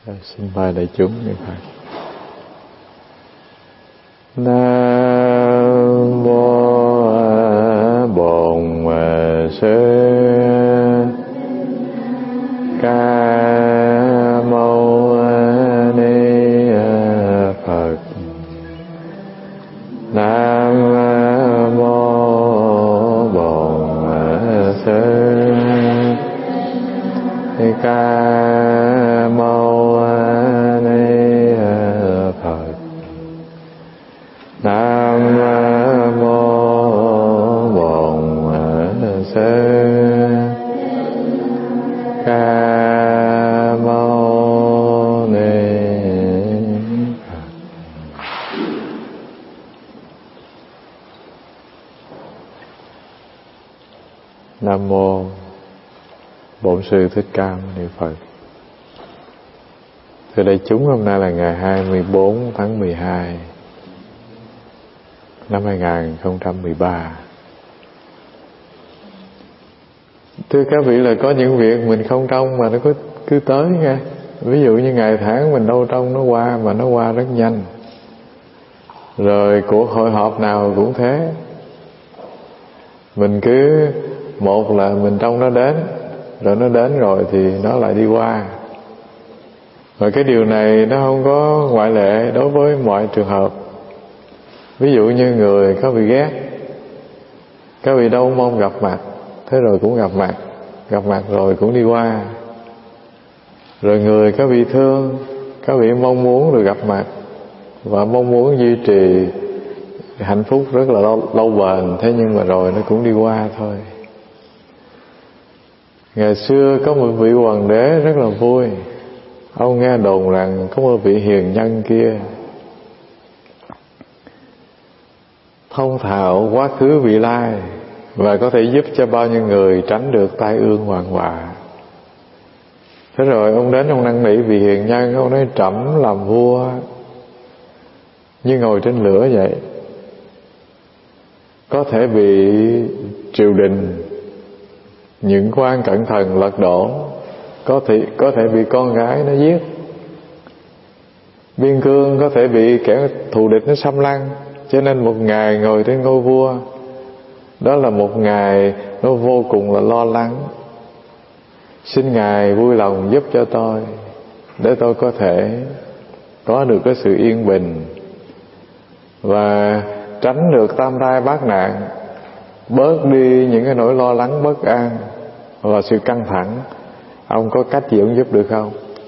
Xin mời đại chúng nghe Phật. Nam mô Bổn Sư Ca Mâu Ni Phật. Nam mô Bổn Sư Ca Mâu Ni Phật. Nam mô Bổn Sư Ca Mâu Ni Phật. Nam mô Bổn Sư Thích Ca Mâu Ni Phật. Thưa đại chúng, hôm nay là ngày 24 tháng 12 năm 2013. Thưa các vị, là có những việc mình không trông mà nó cứ tới nha. Ví dụ như ngày tháng mình đâu trông nó qua, mà nó qua rất nhanh. Rồi cuộc hội họp nào cũng thế. Mình cứ một là mình trông nó đến, rồi nó đến rồi thì nó lại đi qua. Và cái điều này nó không có ngoại lệ đối với mọi trường hợp. Ví dụ như người có bị ghét, có bị đâu mong gặp mặt, thế rồi cũng gặp mặt rồi cũng đi qua. Rồi người có bị thương, có bị mong muốn được gặp mặt và mong muốn duy trì hạnh phúc rất là lâu bền, thế nhưng mà rồi nó cũng đi qua thôi. Ngày xưa có một vị hoàng đế rất là vui. Ông nghe đồn rằng có một vị hiền nhân kia thông thạo quá khứ vị lai và có thể giúp cho bao nhiêu người tránh được tai ương hoạn họa. Thế rồi ông đến, ông năn nỉ vị hiền nhân. Ông nói: trẫm làm vua như ngồi trên lửa vậy, có thể bị triều đình, những quan cẩn thận lật đổ, có thể bị con gái nó giết, biên cương có thể bị kẻ thù địch nó xâm lăng. Cho nên một ngày ngồi trên ngôi vua, đó là một ngày nó vô cùng là lo lắng. Xin Ngài vui lòng giúp cho tôi, để tôi có thể có được cái sự yên bình và tránh được tam tai bát nạn, bớt đi những cái nỗi lo lắng bất an và sự căng thẳng. Ông có cách gì ông giúp được không?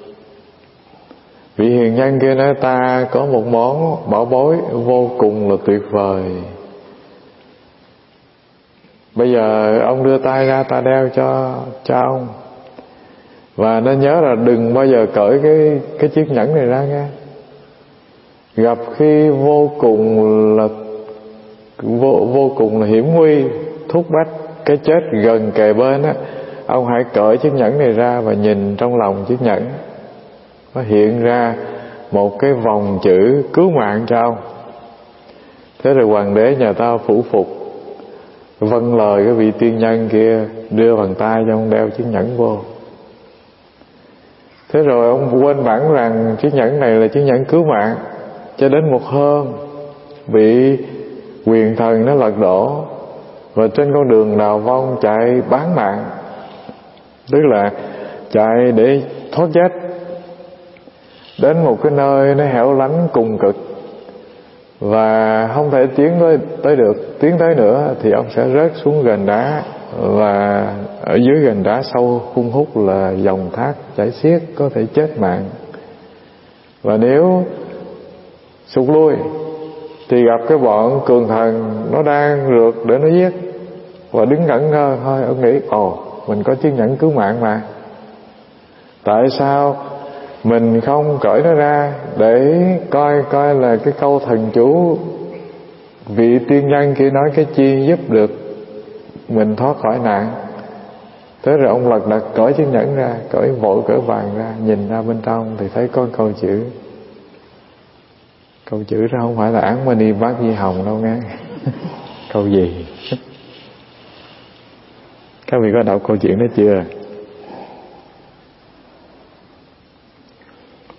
Vị hiền nhân kia nói: ta có một món bảo bối vô cùng là tuyệt vời. Bây giờ ông đưa tay ra, ta đeo cho ông. Và nên nhớ là đừng bao giờ cởi cái chiếc nhẫn này ra nghe. Gặp khi vô cùng là hiểm nguy, thúc bách, cái chết gần kề bên á, ông hãy cởi chiếc nhẫn này ra và nhìn trong lòng chiếc nhẫn. Nó hiện ra một cái vòng chữ cứu mạng cho ông. Thế rồi hoàng đế nhà ta phủ phục, vâng lời cái vị tiên nhân kia, đưa bàn tay cho ông đeo chiếc nhẫn vô. Thế rồi ông quên bẵng rằng chiếc nhẫn này là chiếc nhẫn cứu mạng. Cho đến một hôm bị quyền thần nó lật đổ, và trên con đường đào vong chạy bán mạng, tức là chạy để thoát chết, đến một cái nơi nó hẻo lánh cùng cực và không thể tiến tới nữa thì ông sẽ rớt xuống gành đá, và ở dưới gành đá sâu hun hút là dòng thác chảy xiết, có thể chết mạng. Và nếu sụt lui thì gặp cái bọn cường thần nó đang rượt để nó giết, và đứng ngẩn ngơ thôi. Ông nghĩ: mình có chiếc nhẫn cứu mạng mà, tại sao mình không cởi nó ra để coi là cái câu thần chú vị tiên nhân kia nói cái chi giúp được mình thoát khỏi nạn. Thế rồi ông lật đật cởi chiếc nhẫn ra, cởi vội cởi vàng ra, nhìn ra bên trong thì thấy có câu chữ. Câu chữ đó không phải là Án Mani Bát Di Hồng đâu nghe. Câu gì? Các vị có đọc câu chuyện đó chưa?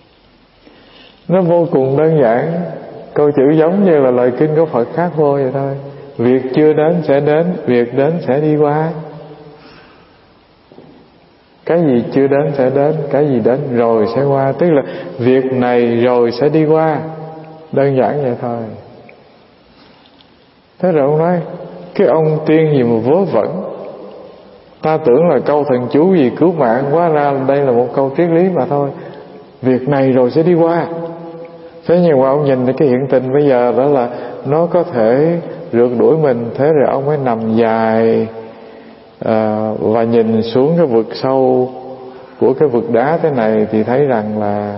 Nó vô cùng đơn giản. Câu chữ giống như là lời kinh của Phật khác vô vậy thôi. Việc chưa đến sẽ đến, việc đến sẽ đi qua. Cái gì chưa đến sẽ đến, cái gì đến rồi sẽ qua. Tức là việc này rồi sẽ đi qua. Đơn giản vậy thôi. Thế rồi ông nói, cái ông tiên gì mà vớ vẩn, ta tưởng là câu thần chú gì cứu mạng, hóa ra đây là một câu triết lý mà thôi. Việc này rồi sẽ đi qua. Thế nhưng mà ông nhìn thấy cái hiện tình bây giờ đó là nó có thể rượt đuổi mình. Thế rồi ông mới nằm dài và nhìn xuống cái vực sâu của cái vực đá thế này, thì thấy rằng là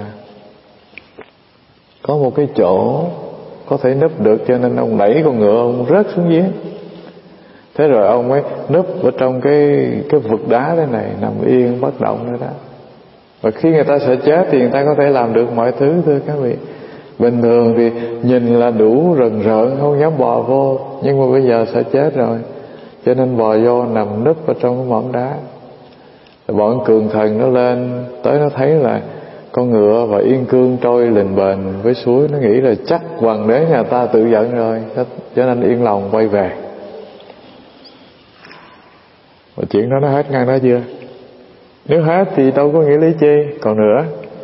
có một cái chỗ có thể núp được, cho nên ông đẩy con ngựa ông rớt xuống giếng. Thế rồi ông mới núp ở trong cái vực đá thế này, nằm yên bất động nữa đó. Và khi người ta sợ chết thì người ta có thể làm được mọi thứ, thưa các vị. Bình thường thì nhìn là đủ rần rợn, không dám bò vô. Nhưng mà bây giờ sợ chết rồi, cho nên bò vô nằm núp ở trong cái mỏm đá. Rồi bọn cường thần nó lên tới, nó thấy là con ngựa và yên cương trôi lềnh bềnh với suối. Nó nghĩ là chắc hoàng đế nhà ta tự giận rồi, cho nên yên lòng quay về. Và chuyện đó nó hết ngang đó chưa? Nếu hết thì đâu có nghĩa lý chi. Còn nữa,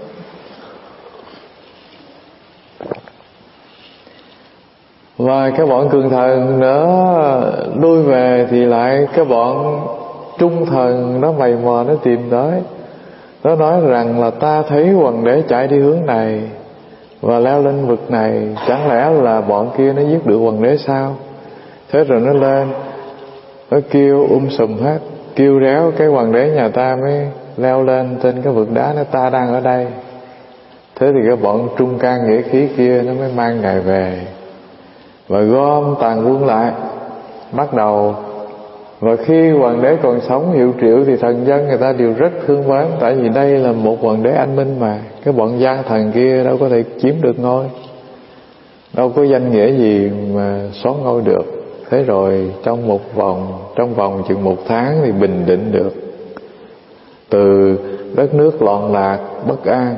và cái bọn cường thần nữa lui về, thì lại cái bọn trung thần nó mày mò nó tìm tới. Nó nói rằng là ta thấy hoàng đế chạy đi hướng này và leo lên vực này, chẳng lẽ là bọn kia nó giết được hoàng đế sao? Thế rồi nó lên, nó kêu sùm hết, kêu réo cái hoàng đế nhà ta mới leo lên trên cái vực đá, nó ta đang ở đây. Thế thì cái bọn trung can nghĩa khí kia nó mới mang ngài về và gom toàn quân lại, bắt đầu. Và khi hoàng đế còn sống hiệu triệu thì thần dân người ta đều rất thương mến, tại vì đây là một hoàng đế anh minh mà. Cái bọn gian thần kia đâu có thể chiếm được ngôi, đâu có danh nghĩa gì mà xóa ngôi được. Thế rồi trong vòng chừng 1 tháng thì bình định được. Từ đất nước loạn lạc bất an,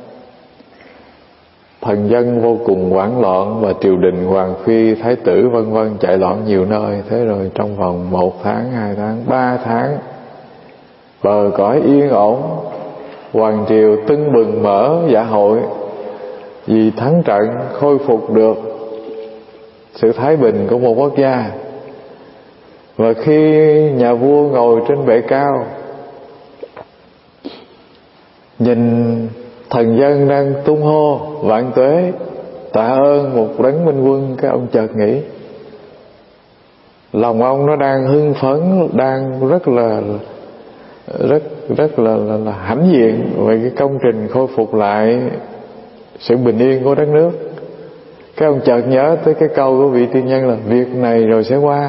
thần dân vô cùng hoảng loạn, và triều đình hoàng phi thái tử vân vân chạy loạn nhiều nơi. Thế rồi trong vòng 1 tháng, 2 tháng, 3 tháng, bờ cõi yên ổn, hoàng triều tưng bừng mở dạ hội, vì thắng trận khôi phục được sự thái bình của một quốc gia. Và khi nhà vua ngồi trên bệ cao, nhìn thần dân đang tung hô vạn tuế tạ ơn một đấng minh quân, cái ông chợt nghĩ, lòng ông nó đang hưng phấn, đang rất là hãnh diện về cái công trình khôi phục lại sự bình yên của đất nước. Cái ông chợt nhớ tới cái câu của vị tiên nhân là việc này rồi sẽ qua.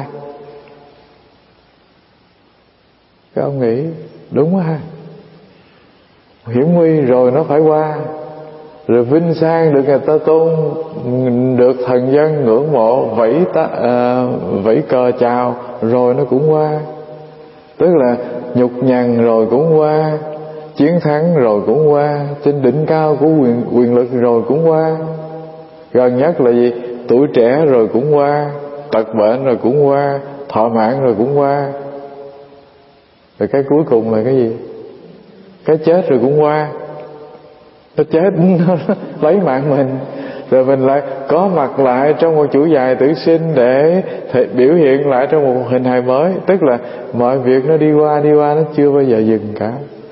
Cái ông nghĩ đúng quá ha, hiểm nguy rồi nó phải qua, rồi vinh sang được người ta tôn, được thần dân ngưỡng mộ, vẫy cờ chào rồi nó cũng qua. Tức là nhục nhằn rồi cũng qua, chiến thắng rồi cũng qua, trên đỉnh cao của quyền lực rồi cũng qua. Gần nhất là gì? Tuổi trẻ rồi cũng qua, tật bệnh rồi cũng qua, thọ mạng rồi cũng qua. Rồi cái cuối cùng là cái gì? Cái chết rồi cũng qua. Nó chết, nó lấy mạng mình, rồi mình lại có mặt lại trong một chuỗi dài tử sinh để biểu hiện lại trong một hình hài mới. Tức là mọi việc nó đi qua, nó chưa bao giờ dừng cả.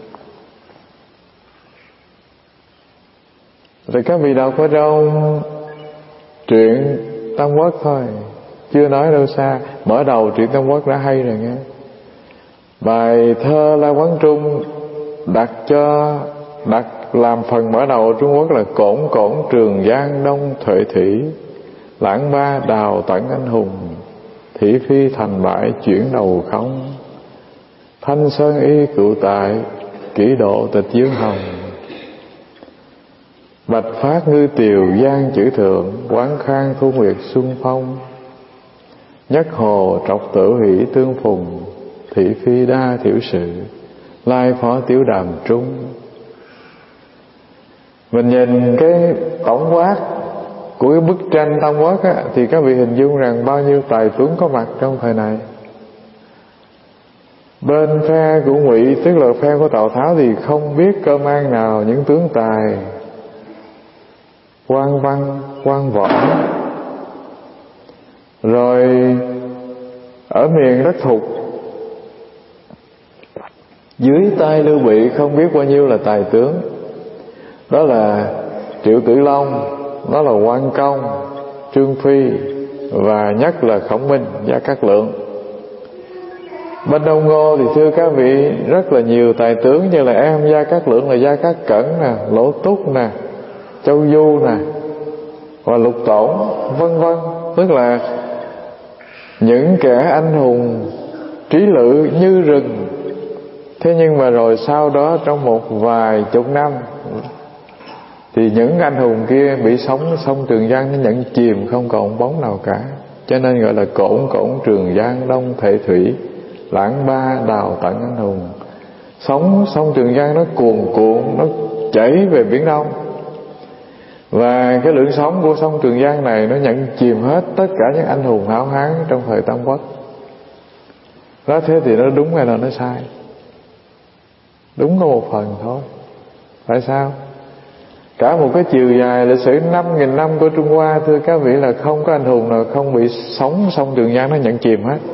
Rồi các vị đọc ở trong truyện Tam Quốc thôi, chưa nói đâu xa. Mở đầu truyện Tam Quốc đã hay rồi nghe. Bài thơ La Quán Trung đặt làm phần mở đầu ở Trung Quốc là cổn cổn Trường Giang Đông Thuệ Thủy, lãng ba đào tận anh hùng, thị phi thành bại chuyển đầu không, thanh sơn y cựu tại, kỷ độ tịch dương hồng, bạch phát ngư tiều giang chữ thượng, quán khang thu nguyệt xuân phong, nhất hồ trọc tử hỷ tương phùng, thị phi đa thiểu sự, lai phó tiểu đàm trung. Mình nhìn cái tổng quát của cái bức tranh Tam Quốc á, thì các vị hình dung rằng bao nhiêu tài tuấn có mặt trong thời này. Bên phe của Ngụy, tức là phe của Tào Tháo, thì không biết cơ man nào những tướng tài quan văn, quan võ. Rồi ở miền đất Thục, dưới tay Lưu Bị không biết bao nhiêu là tài tướng. Đó là Triệu Tử Long, đó là Quan Công, Trương Phi, và nhất là Khổng Minh, Gia Cát Lượng. Bên Đông Ngô thì thưa các vị, rất là nhiều tài tướng, như là em Gia Cát Lượng là Gia Cát Cẩn nè, Lỗ Túc nè, Châu Du nè, và Lục Tổn, vân vân. Tức là những kẻ anh hùng trí lự như rừng. Thế nhưng mà rồi sau đó trong một vài chục năm thì những anh hùng kia bị sông Trường Giang nó nhận chìm, không còn bóng nào cả. Cho nên gọi là cổn Trường Giang đông thệ thủy, lãng ba đào tận anh hùng. Sông Trường Giang nó cuồn cuộn, nó chảy về Biển Đông, và cái lượng sóng của sông Trường Giang này nó nhận chìm hết tất cả những anh hùng hảo hán trong thời Tam Quốc. Đó, thế thì nó đúng hay là nó sai? Đúng có một phần thôi. Tại sao? Cả một cái chiều dài lịch sử 5.000 năm của Trung Hoa, thưa các vị, là không có anh hùng nào không bị sóng sông Trường Giang nó nhận chìm hết.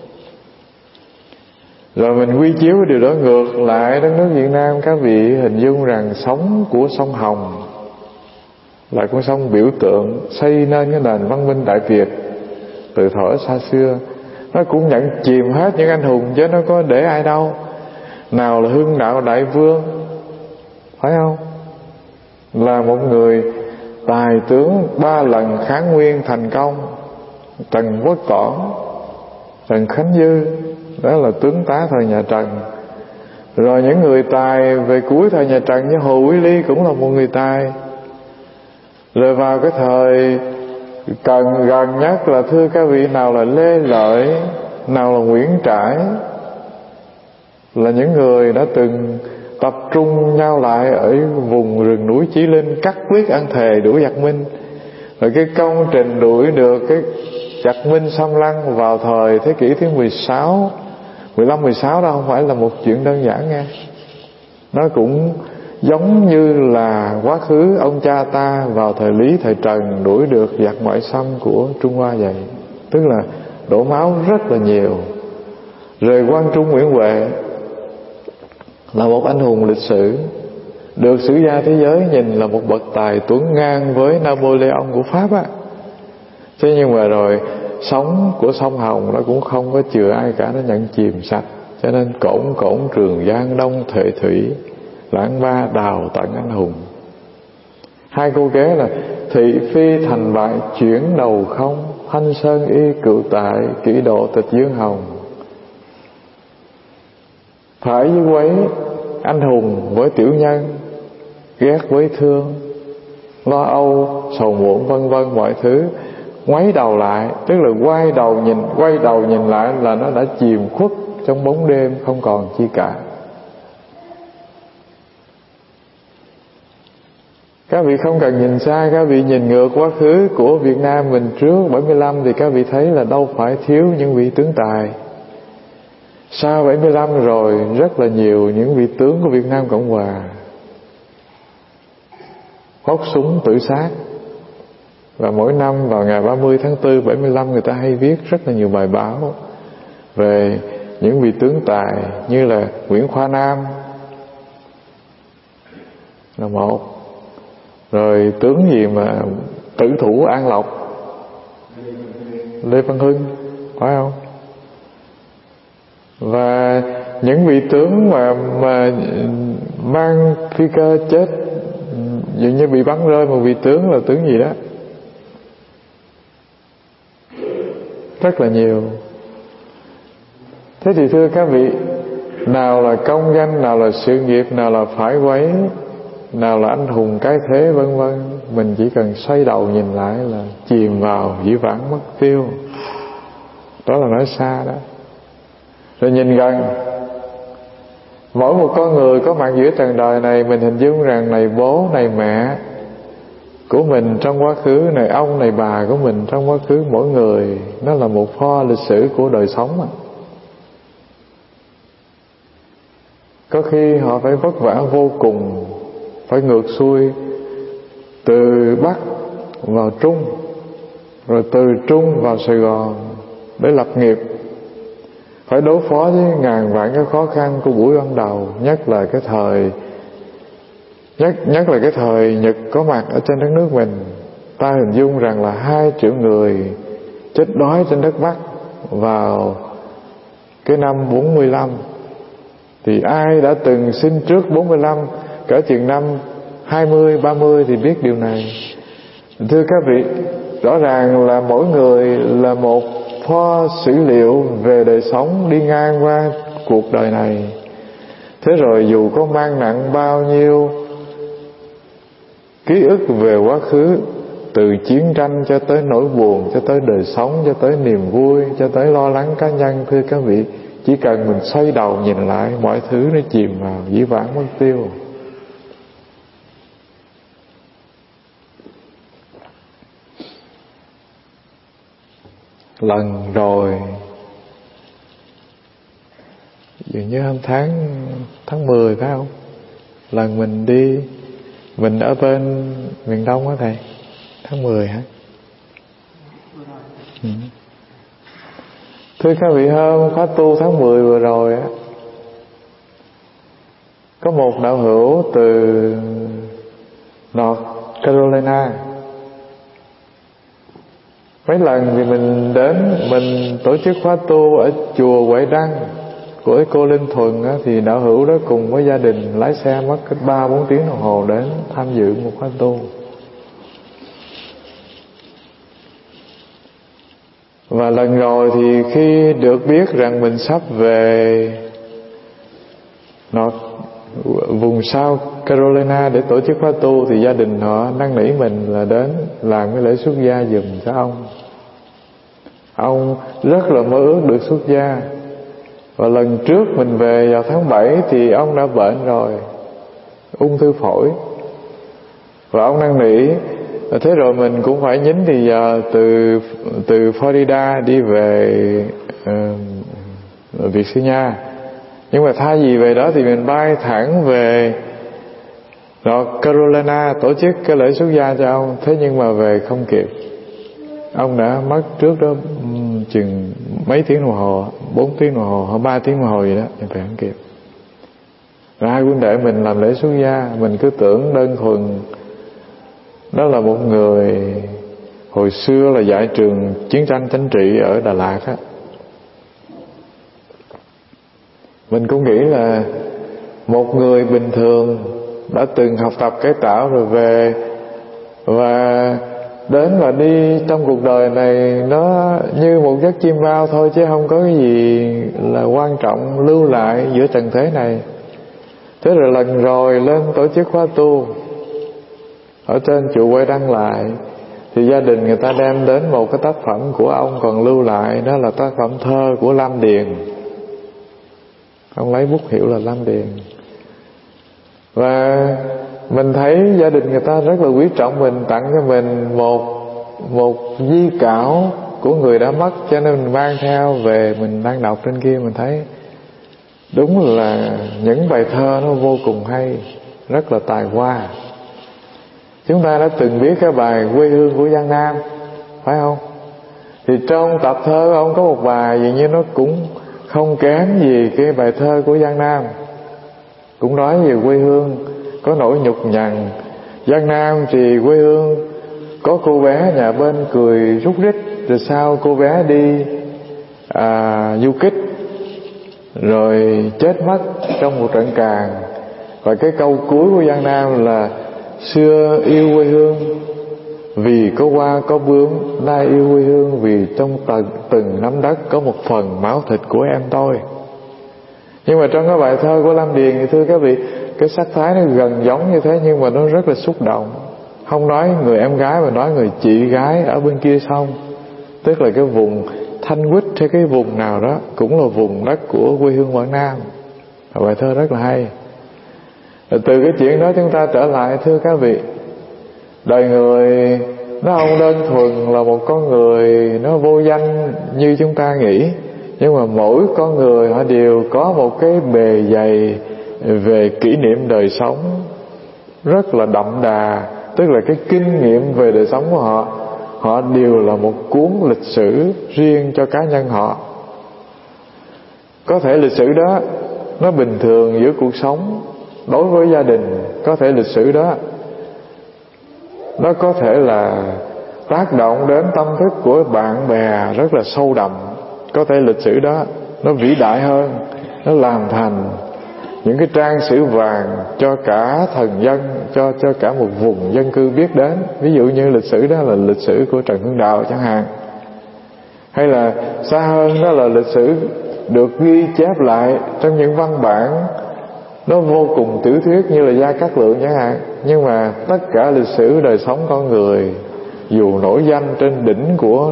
Rồi mình quy chiếu điều đó ngược lại đất nước Việt Nam, các vị hình dung rằng sóng của sông Hồng là con sông biểu tượng xây nên cái nền văn minh Đại Việt từ thuở xa xưa. Nó cũng nhận chìm hết những anh hùng, chứ nó có để ai đâu. Nào là Hưng Đạo Đại Vương, phải không? Là một người tài tướng 3 lần kháng nguyên thành công. Trần Quốc Toản, Trần Khánh Dư, đó là tướng tá thời nhà Trần. Rồi những người tài về cuối thời nhà Trần như Hồ Quý Ly cũng là một người tài. Rồi vào cái thời gần nhất là thưa các vị, nào là Lê Lợi, nào là Nguyễn Trãi, là những người đã từng tập trung nhau lại ở vùng rừng núi Chí Linh, cắt quyết ăn thề đuổi giặc Minh. Rồi cái công trình đuổi được cái giặc Minh xâm lăng vào thời thế kỷ thứ 16, 15, 16 đó không phải là một chuyện đơn giản nha. Nó cũng giống như là quá khứ ông cha ta vào thời Lý, thời Trần đuổi được giặc ngoại xâm của Trung Hoa vậy. Tức là đổ máu rất là nhiều. Rồi Quang Trung Nguyễn Huệ là một anh hùng lịch sử, được sử gia thế giới nhìn là một bậc tài tuấn ngang với Napoleon của Pháp á. Thế nhưng mà rồi sóng của sông Hồng nó cũng không có chừa ai cả, nó nhận chìm sạch. Cho nên cổn Trường Giang đông thệ thủy, lãng ba đào tận anh hùng. Hai câu kế là thị phi thành bại chuyển đầu không, Thanh Sơn y cựu tại kỷ độ tịch dương hồng. Phải với quấy anh hùng với tiểu nhân, ghét với thương, lo âu sầu muộn vân vân mọi thứ. Ngoáy đầu lại, tức là quay đầu nhìn lại là nó đã chìm khuất trong bóng đêm, không còn chi cả. Các vị không cần nhìn xa, các vị nhìn ngược quá khứ của Việt Nam mình trước 75 thì các vị thấy là đâu phải thiếu những vị tướng tài. Sau 75 rồi rất là nhiều những vị tướng của Việt Nam Cộng Hòa hốt súng tự sát. Và mỗi năm vào ngày 30 tháng 4 75 người ta hay viết rất là nhiều bài báo về những vị tướng tài, như là Nguyễn Khoa Nam là một, rồi tướng gì mà tử thủ An Lộc, Lê Văn Hưng, phải không? Và những vị tướng mà mang phi cơ chết, dường như bị bắn rơi một vị tướng là tướng gì đó, rất là nhiều. Thế thì thưa các vị, nào là công danh, nào là sự nghiệp, nào là phải quấy, nào là anh hùng cái thế vân vân, mình chỉ cần xoay đầu nhìn lại là chìm vào dĩ vãng mất tiêu. Đó là nói xa đó. Rồi nhìn gần, Mỗi một con người có mặt giữa trần đời này, mình hình dung rằng này bố, này mẹ của mình trong quá khứ, này ông, này bà của mình trong quá khứ. Mỗi người nó là một pho lịch sử của đời sống. Có khi họ phải vất vả vô cùng, phải ngược xuôi từ Bắc vào Trung, rồi từ Trung vào Sài Gòn để lập nghiệp, phải đối phó với ngàn vạn cái khó khăn của buổi ban đầu. Nhất là cái thời Nhật có mặt ở trên đất nước mình. Ta hình dung rằng là 2 triệu người chết đói trên đất Bắc vào cái năm 45. Thì ai đã từng sinh trước 45, cỡ chừng năm 20, 30 thì biết điều này. Thưa các vị, rõ ràng là mỗi người là một pho sử liệu về đời sống đi ngang qua cuộc đời này. Thế rồi dù có mang nặng bao nhiêu ký ức về quá khứ, từ chiến tranh cho tới nỗi buồn, cho tới đời sống, cho tới niềm vui, cho tới lo lắng cá nhân, thưa các vị, chỉ cần mình xoay đầu nhìn lại, mọi thứ nó chìm vào dĩ vãng mất tiêu. Lần rồi, dường như hôm tháng 10 phải không? Lần mình đi, mình ở bên miền Đông á thầy, tháng 10 hả? Thưa các vị, hôm khóa tu tháng 10 vừa rồi á, có một đạo hữu từ North Carolina. Mấy lần thì mình đến, mình tổ chức khóa tu ở chùa Huệ Đăng của cô Linh Thuần á, thì đạo hữu đó cùng với gia đình lái xe mất 3-4 tiếng đồng hồ đến tham dự một khóa tu. Và lần rồi thì khi được biết rằng mình sắp về vùng South Carolina để tổ chức khóa tu, thì gia đình họ năn nỉ mình là đến làm cái lễ xuất gia giùm cho ông. Ông rất là mơ ước được xuất gia. Và lần trước mình về vào tháng 7 thì ông đã bệnh rồi, ung thư phổi. Và ông năn nỉ, thế rồi mình cũng phải nhín thì giờ từ Florida đi về Virginia. Nhưng mà thay vì về đó thì mình bay thẳng về North Carolina tổ chức cái lễ xuất gia cho ông. Thế nhưng mà về không kịp, ông đã mất trước đó chừng mấy tiếng đồng hồ, 4 tiếng đồng hồ hoặc 3 tiếng đồng hồ gì đó, nhưng về không kịp. Rồi hai huynh đệ mình làm lễ xuất gia, mình cứ tưởng đơn thuần đó là một người hồi xưa là dạy trường chiến tranh chính trị ở Đà Lạt á. Mình cũng nghĩ là một người bình thường đã từng học tập cải tạo rồi về và đến và đi trong cuộc đời này nó như một giấc chim bao thôi, chứ không có cái gì là quan trọng lưu lại giữa trần thế này. Thế rồi lần rồi lên tổ chức khóa tu ở trên chùa Huệ Đăng lại, thì gia đình người ta đem đến một cái tác phẩm của ông còn lưu lại, đó là tác phẩm thơ của Lam Điền. Ông lấy bút hiệu là Lam Điền. Và mình thấy gia đình người ta rất là quý trọng mình, tặng cho mình một di cảo của người đã mất, cho nên mình mang theo về, mình đang đọc trên kia, mình thấy đúng là những bài thơ nó vô cùng hay, rất là tài hoa. Chúng ta đã từng biết cái bài Quê hương của Giang Nam, phải không? Thì trong tập thơ ông có một bài dường như nó cũng không kém gì cái bài thơ của Giang Nam, cũng nói về quê hương, có nỗi nhục nhằn. Giang Nam thì quê hương, có cô bé nhà bên cười rúc rích, rồi sau cô bé đi du kích rồi chết mất trong một trận càn. Và cái câu cuối của Giang Nam là: xưa yêu quê hương vì có hoa có bướm, nay yêu quê hương vì trong từng nắm đất có một phần máu thịt của em tôi. Nhưng mà trong cái bài thơ của Lam Điền thì thưa các vị, cái sắc thái nó gần giống như thế, nhưng mà nó rất là xúc động. Không nói người em gái mà nói người chị gái ở bên kia sông, tức là cái vùng Thanh Quýt hay cái vùng nào đó cũng là vùng đất của quê hương Quảng Nam. Bài thơ rất là hay. Rồi từ cái chuyện đó chúng ta trở lại, thưa các vị, đời người nó không đơn thuần là một con người nó vô danh như chúng ta nghĩ, nhưng mà mỗi con người họ đều có một cái bề dày về kỷ niệm đời sống rất là đậm đà. Tức là cái kinh nghiệm về đời sống của họ, họ đều là một cuốn lịch sử riêng cho cá nhân họ. Có thể lịch sử đó nó bình thường giữa cuộc sống đối với gia đình, có thể lịch sử đó nó có thể là tác động đến tâm thức của bạn bè rất là sâu đậm, có thể lịch sử đó nó vĩ đại hơn, nó làm thành những cái trang sử vàng cho cả thần dân, cho cả một vùng dân cư biết đến. Ví dụ như lịch sử đó là lịch sử của Trần Hưng Đạo chẳng hạn, hay là xa hơn đó là lịch sử được ghi chép lại trong những văn bản nó vô cùng tiểu thuyết như là Gia Cát Lượng chẳng hạn. Nhưng mà tất cả lịch sử đời sống con người, dù nổi danh trên đỉnh của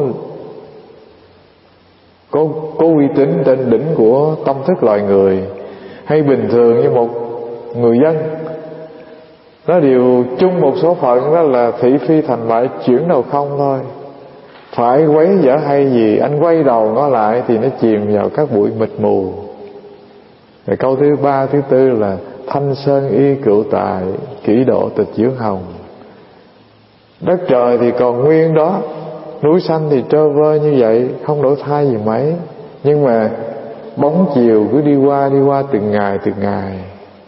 có uy tín trên đỉnh của tâm thức loài người, hay bình thường như một người dân, nó đều chung một số phận, đó là thị phi thành bại chuyển đầu không thôi. Phải quấy dở hay gì, anh quay đầu ngó lại thì nó chìm vào các bụi mịt mù. Rồi câu thứ ba, thứ tư là thanh sơn y cựu tài, kỷ độ tịch dưỡng hồng. Đất trời thì còn nguyên đó, núi xanh thì trơ vơ như vậy, không đổi thay gì mấy. Nhưng mà bóng chiều cứ đi qua từng ngày.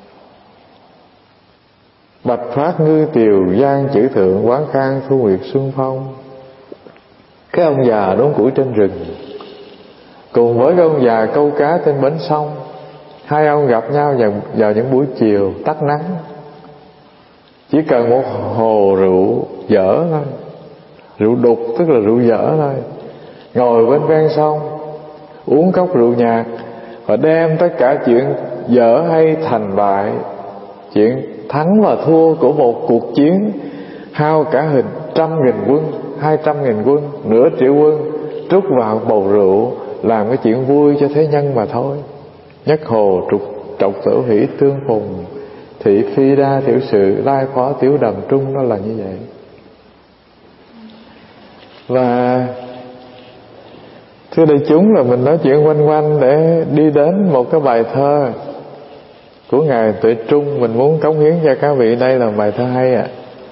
Bạch phát ngư tiều, giang chữ thượng, quán khang thu nguyệt xuân phong. Cái ông già đốn củi trên rừng cùng với cái ông già câu cá trên bến sông, hai ông gặp nhau vào những buổi chiều tắt nắng. Chỉ cần một hồ rượu dở thôi, rượu đục tức là rượu dở thôi, ngồi bên ven sông uống cốc rượu nhạt và đem tất cả chuyện dở hay thành bại, chuyện thắng và thua của một cuộc chiến hao cả 100.000 quân, 200.000 quân, nửa triệu quân, trút vào bầu rượu, làm cái chuyện vui cho thế nhân mà thôi. Nhất hồ trọc tử hỷ tương phùng, thị phi đa thiểu sự, lai phó tiểu đầm trung, nó là như vậy. Và thưa đại chúng, là mình nói chuyện quanh quanh để đi đến một cái bài thơ của Ngài Tuệ Trung. Mình muốn cống hiến cho các vị. Đây là bài thơ hay ạ.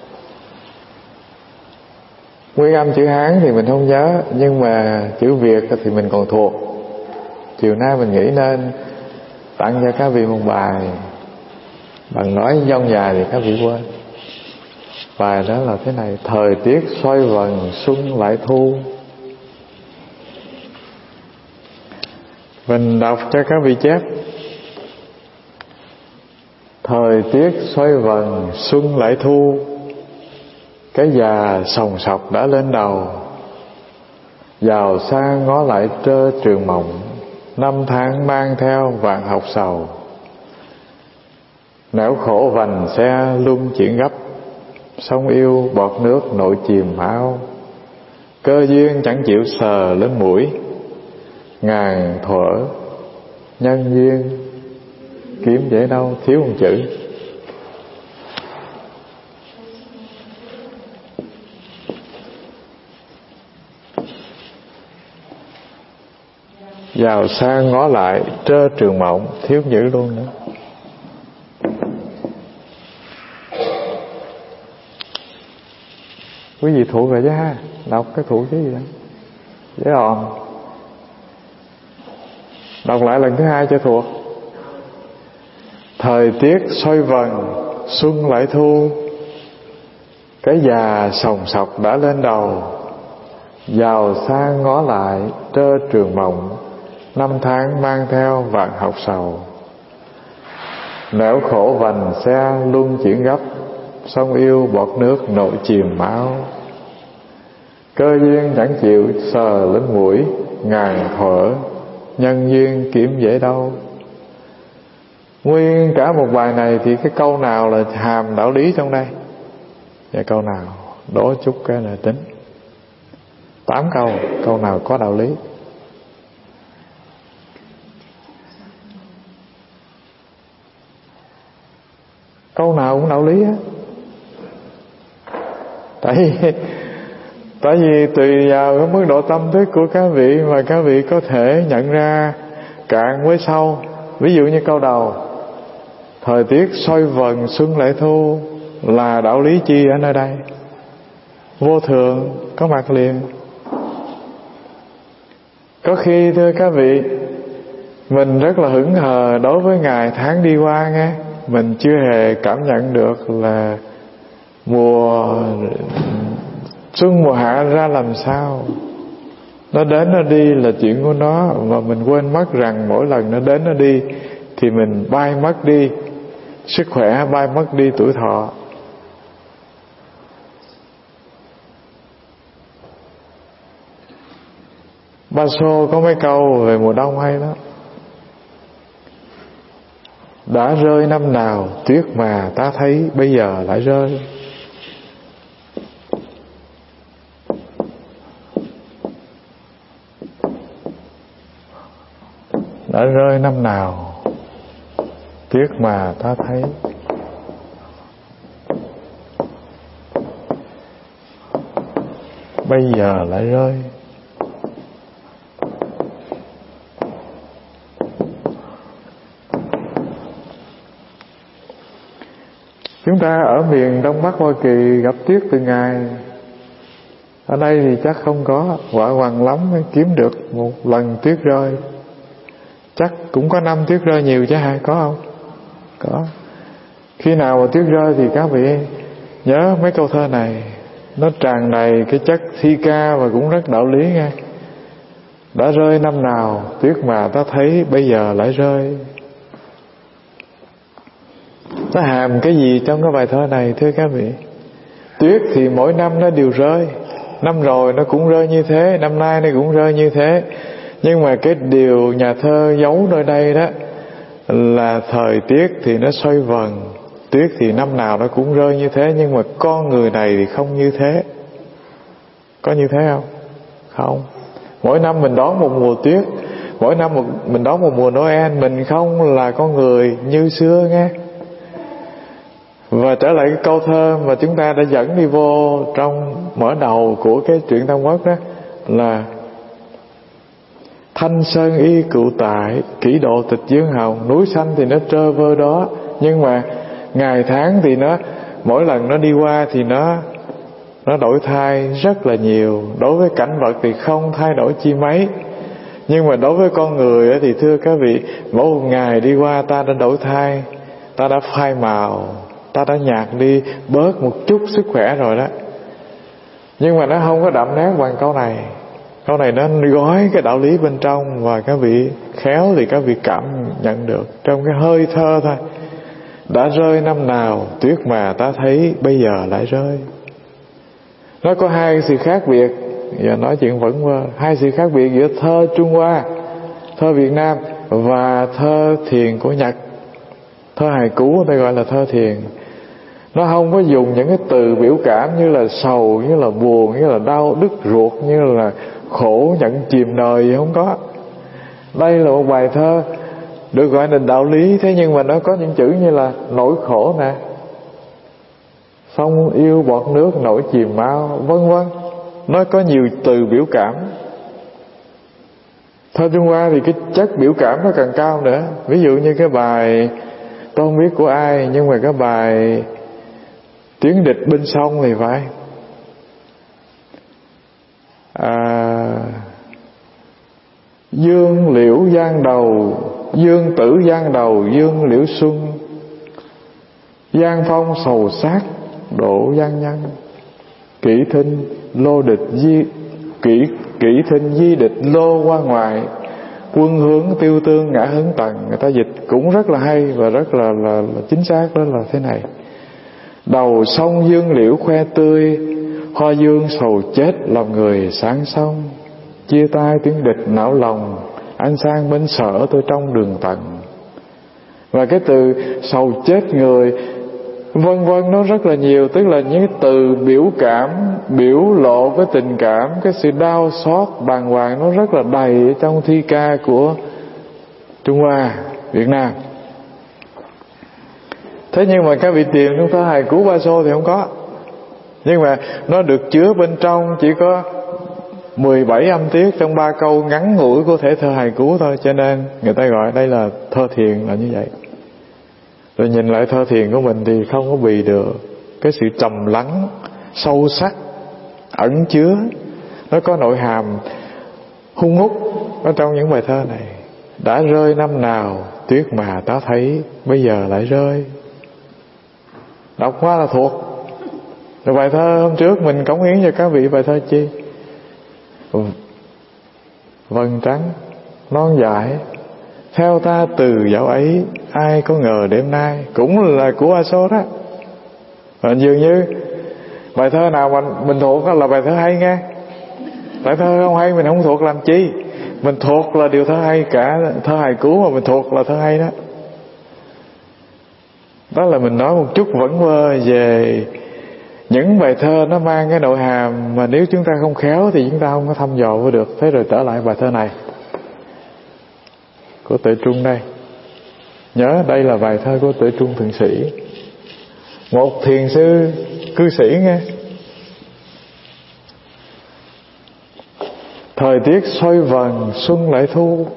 Nguyên âm chữ Hán thì mình không nhớ, nhưng mà chữ Việt thì mình còn thuộc. Chiều nay mình nghĩ nên tặng cho các vị một bài. Bạn nói dông dài thì các vị quên. Bài đó là thế này: thời tiết xoay vần xuân lại thu. Mình đọc cho các vị chép. Thời tiết xoay vần xuân lại thu, cái già sòng sọc đã lên đầu. Giàu sang ngó lại trơ trường mộng, năm tháng mang theo vạn học sầu. Nẻo khổ vành xe luôn chuyển gấp, sông yêu bọt nước nội chìm áo. Cơ duyên chẳng chịu sờ lên mũi, ngàn thuở nhân duyên kiếm dễ đâu, thiếu một chữ. Giàu sang ngó lại trơ trường mộng, thiếu chữ luôn nữa. Quý vị thuộc rồi chứ ha, đọc cái thuộc cái gì đó dễ ồn. Đọc lại lần thứ hai cho thuộc. Thời tiết xoay vần xuân lại thu, cái già sòng sọc đã lên đầu. Giàu sang ngó lại trơ trường mộng, năm tháng mang theo vạn học sầu. Nẻo khổ vành xe luôn chuyển gấp, sông yêu bọt nước nội chìm máu. Cơ duyên chẳng chịu sờ lên mũi, ngàn thuở nhân duyên kiếm dễ đâu. Nguyên cả một bài này thì cái câu nào là hàm đạo lý trong đây? Và câu nào đố chút cái là tính. 8 câu, câu nào có đạo lý? câu nào cũng đạo lý á. Tại vì tùy vào cái mức độ tâm thức của các vị mà các vị có thể nhận ra cạn với sâu. Ví dụ như câu đầu, thời tiết soi vần xuân lại thu là đạo lý chi ở nơi đây? Vô thường có mặt liền. Có khi thưa các vị, mình rất là hững hờ đối với ngày tháng đi qua nghe, mình chưa hề cảm nhận được là mùa xuân mùa hạ ra làm sao. Nó đến nó đi là chuyện của nó, và mình quên mất rằng mỗi lần nó đến nó đi thì mình bay mất đi sức khỏe, bay mất đi tuổi thọ. Ba Xô có mấy câu về mùa đông hay đó. Đã rơi năm nào tuyết mà ta thấy bây giờ lại rơi. Đã rơi năm nào tuyết mà ta thấy bây giờ lại rơi. Chúng ta ở miền Đông Bắc Hoa Kỳ gặp tuyết từng ngày. Ở đây thì chắc không có, quả hoàng lắm mới kiếm được một lần tuyết rơi. Chắc cũng có năm tuyết rơi nhiều chứ hả? Có không? Có. Khi nào mà tuyết rơi thì các vị nhớ mấy câu thơ này. Nó tràn đầy cái chất thi ca và cũng rất đạo lý nghe. Đã rơi năm nào tuyết mà ta thấy bây giờ lại rơi. Nó hàm cái gì trong cái bài thơ này thưa các vị? Tuyết thì mỗi năm nó đều rơi. Năm rồi nó cũng rơi như thế, năm nay nó cũng rơi như thế. Nhưng mà cái điều nhà thơ giấu nơi đây đó là thời tiết thì nó xoay vần, tuyết thì năm nào nó cũng rơi như thế. Nhưng mà con người này thì không như thế. Có như thế không? Không. Mỗi năm mình đón một mùa tuyết, mỗi năm mình đón một mùa Noel. Mình không là con người như xưa nghe. Và trở lại cái câu thơ mà chúng ta đã dẫn đi vô trong mở đầu của cái truyện Tam Quốc đó là thanh sơn y cựu tại, kỷ độ tịch dương hồng. Núi xanh thì nó trơ vơ đó, nhưng mà ngày tháng thì nó mỗi lần nó đi qua thì nó đổi thay rất là nhiều. Đối với cảnh vật thì không thay đổi chi mấy, nhưng mà đối với con người thì thưa các vị, mỗi một ngày đi qua ta đã đổi thay, ta đã phai màu, ta đã nhạt đi bớt một chút sức khỏe rồi đó. Nhưng mà nó không có đậm nét bằng câu này. Câu này nó gói cái đạo lý bên trong, và các vị khéo thì các vị cảm nhận được trong cái hơi thơ thôi. Đã rơi năm nào tuyết mà ta thấy bây giờ lại rơi. Nó có hai sự khác biệt, và nói chuyện vẫn qua hai sự khác biệt giữa thơ Trung Hoa, thơ Việt Nam và thơ thiền của Nhật. Thơ hài cú người ta gọi là thơ thiền. Nó không có dùng những cái từ biểu cảm như là sầu, như là buồn, như là đau, đứt ruột, như là khổ, nhận chìm đời, không có. Đây là một bài thơ được gọi là đạo lý, thế nhưng mà nó có những chữ như là nỗi khổ nè, sông yêu bọt nước nổi chìm mau, vân vân. Nó có nhiều từ biểu cảm. Thơ Trung Hoa thì cái chất biểu cảm nó càng cao nữa. Ví dụ như cái bài tôi không biết của ai, nhưng mà cái bài Tiếng địch bên sông thì phải. Dương liễu giang đầu, dương tử giang đầu, dương liễu xuân, giang phong sầu sát độ giang nhân. Kỷ thinh lô địch di kỷ thinh di địch lô qua ngoài, quân hướng tiêu tương ngã hứng tầng. Người ta dịch cũng rất là hay và rất là chính xác. Đó là thế này: đầu sông dương liễu khoe tươi, hoa dương sầu chết lòng người sáng sông. Chia tay tiếng địch não lòng, anh sang bến sở tôi trong đường tận. Và cái từ sầu chết người vân vân nó rất là nhiều. Tức là những cái từ biểu cảm, biểu lộ cái tình cảm, cái sự đau xót, bàng hoàng, nó rất là đầy trong thi ca của Trung Hoa, Việt Nam. Thế nhưng mà các vị tìm trong thơ hài cú Ba Xô thì không có. Nhưng mà nó được chứa bên trong chỉ có 17 âm tiết trong 3 câu ngắn ngủi của thể thơ hài cú thôi. Cho nên người ta gọi đây là thơ thiền là như vậy. Rồi nhìn lại thơ thiền của mình thì không có bì được cái sự trầm lắng, sâu sắc, ẩn chứa. Nó có nội hàm hung hút ở trong những bài thơ này. Đã rơi năm nào tuyết mà ta thấy, bây giờ lại rơi. Đọc qua là thuộc. Rồi bài thơ hôm trước mình cống hiến cho các vị bài thơ chi? Vầng trắng non dại theo ta từ dạo ấy, ai có ngờ đêm nay. Cũng là của A Xô đó. Và dường như bài thơ nào mà mình thuộc là bài thơ hay nghe. Bài thơ không hay mình không thuộc làm chi. Mình thuộc là điều thơ hay. Cả thơ hài cú mà mình thuộc là thơ hay đó. Đó là mình nói một chút vẩn vơ về những bài thơ nó mang cái nội hàm mà nếu chúng ta không khéo thì chúng ta không có thăm dò vô được. Thế rồi trở lại bài thơ này của Tuệ Trung đây. Nhớ đây là bài thơ của Tuệ Trung Thượng Sĩ, một thiền sư cư sĩ nghe. Thời tiết xoay vần xuân lại thu.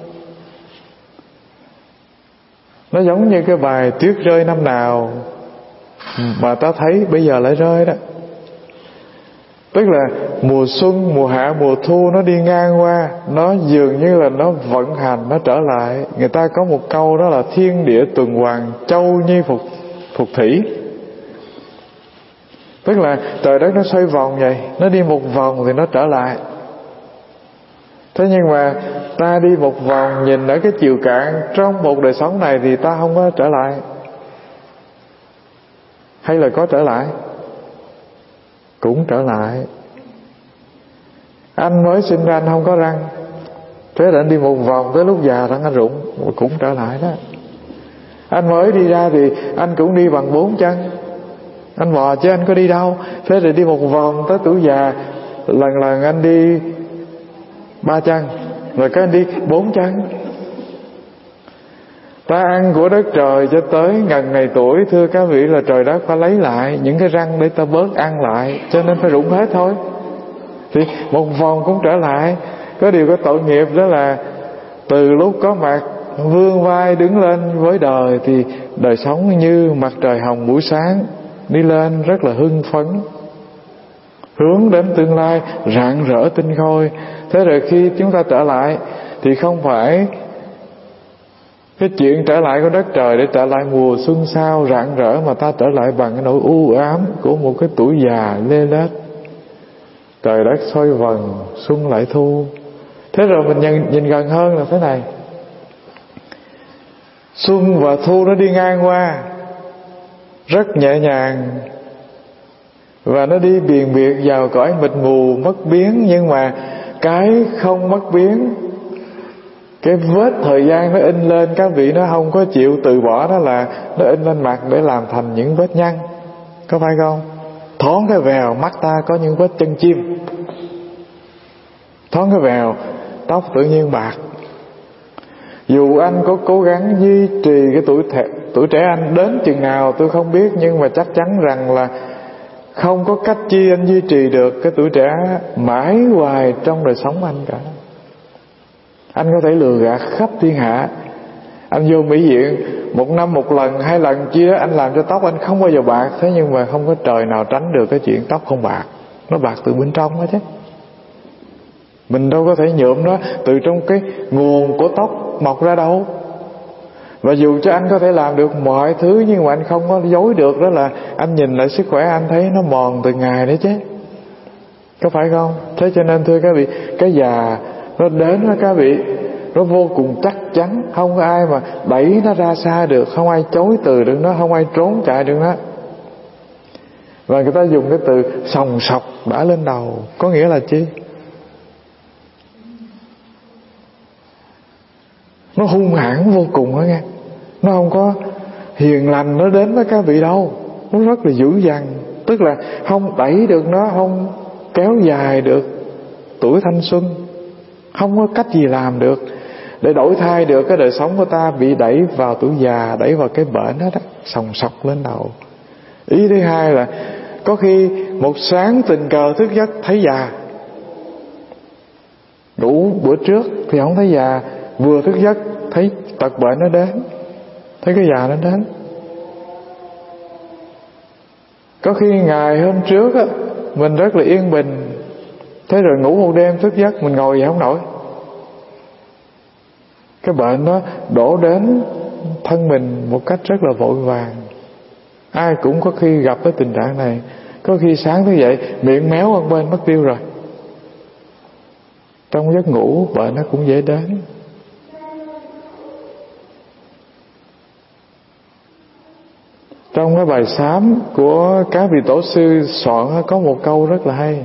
Nó giống như cái bài tuyết rơi năm nào mà ta thấy bây giờ lại rơi đó. Tức là mùa xuân, mùa hạ, mùa thu nó đi ngang qua, nó dường như là nó vận hành, nó trở lại. Người ta có một câu đó là thiên địa tuần hoàn, châu nhi phục thủy. Tức là trời đất nó xoay vòng vậy, nó đi một vòng thì nó trở lại. Thế nhưng mà ta đi một vòng nhìn ở cái chiều cạn trong một đời sống này thì ta không có trở lại. Hay là có trở lại? Cũng trở lại. Anh mới sinh ra anh không có răng, thế là anh đi một vòng tới lúc già răng anh rụng, cũng trở lại đó. Anh mới đi ra thì anh cũng đi bằng 4 chân, anh bò chứ anh có đi đâu. Thế rồi đi một vòng tới tuổi già, lần lần anh đi 3 chân, rồi cái anh đi 4 chân. Ta ăn của đất trời cho tới ngần ngày tuổi, thưa các vị, là trời đất phải lấy lại những cái răng để ta bớt ăn lại, cho nên phải rụng hết thôi. Thì một vòng cũng trở lại. Có điều có tội nghiệp đó là từ lúc có mặt vươn vai đứng lên với đời thì đời sống như mặt trời hồng buổi sáng, đi lên rất là hưng phấn, hướng đến tương lai rạng rỡ tinh khôi. Thế rồi khi chúng ta trở lại thì không phải cái chuyện trở lại của đất trời để trở lại mùa xuân sao rạng rỡ, mà ta trở lại bằng cái nỗi u ám của một cái tuổi già lê lết. Trời đất xoay vần xuân lại thu. Thế rồi mình nhìn gần hơn là thế này. Xuân và thu nó đi ngang qua rất nhẹ nhàng, và nó đi biền biệt vào cõi mịt mù mất biến. Nhưng mà cái không mất biến, cái vết thời gian nó in lên, các vị nó không có chịu từ bỏ, đó là nó in lên mặt để làm thành những vết nhăn, có phải không? Thoáng cái vèo mắt ta có những vết chân chim, thoáng cái vèo tóc tự nhiên bạc. Dù anh có cố gắng duy trì cái tuổi trẻ anh đến chừng nào tôi không biết, nhưng mà chắc chắn rằng là không có cách chi anh duy trì được cái tuổi trẻ mãi hoài trong đời sống anh cả. Anh có thể lừa gạt khắp thiên hạ. Anh vô mỹ viện 1 năm 1 lần 2 lần chi đó, anh làm cho tóc anh không bao giờ bạc. Thế nhưng mà không có trời nào tránh được cái chuyện tóc không bạc. Nó bạc từ bên trong đó chứ. Mình đâu có thể nhuộm nó từ trong cái nguồn của tóc mọc ra đâu. Và dù cho anh có thể làm được mọi thứ, nhưng mà anh không có dối được đó là anh nhìn lại sức khỏe anh thấy nó mòn từ ngày đấy chứ, có phải không? Thế cho nên thưa các vị, cái già nó đến đó các vị, nó vô cùng chắc chắn, không có ai mà đẩy nó ra xa được, không ai chối từ được nó, không ai trốn chạy được nó. Và người ta dùng cái từ sòng sọc đã lên đầu, có nghĩa là chi? Nó hung hãn vô cùng đó nghe. Nó không có hiền lành nó đến với các vị đâu. Nó rất là dữ dằn. Tức là không đẩy được nó, không kéo dài được tuổi thanh xuân, không có cách gì làm được. để đổi thay được cái đời sống của ta bị đẩy vào tuổi già, đẩy vào cái bệnh đó, sòng sọc lên đầu. Ý thứ hai là có khi một sáng tình cờ thức giấc thấy già, đủ bữa trước thì không thấy già, vừa thức giấc thấy tật bệnh nó đến, thấy cái già nó đến. Có khi ngày hôm trước á, mình rất là yên bình, thế rồi ngủ một đêm thức giấc mình ngồi dậy không nổi, cái bệnh nó đổ đến thân mình một cách rất là vội vàng. Ai cũng có khi gặp cái tình trạng này. Có khi sáng thức dậy miệng méo một bên mất tiêu rồi. Trong giấc ngủ bệnh nó cũng dễ đến. Trong cái bài sám của các vị tổ sư soạn có một câu rất là hay: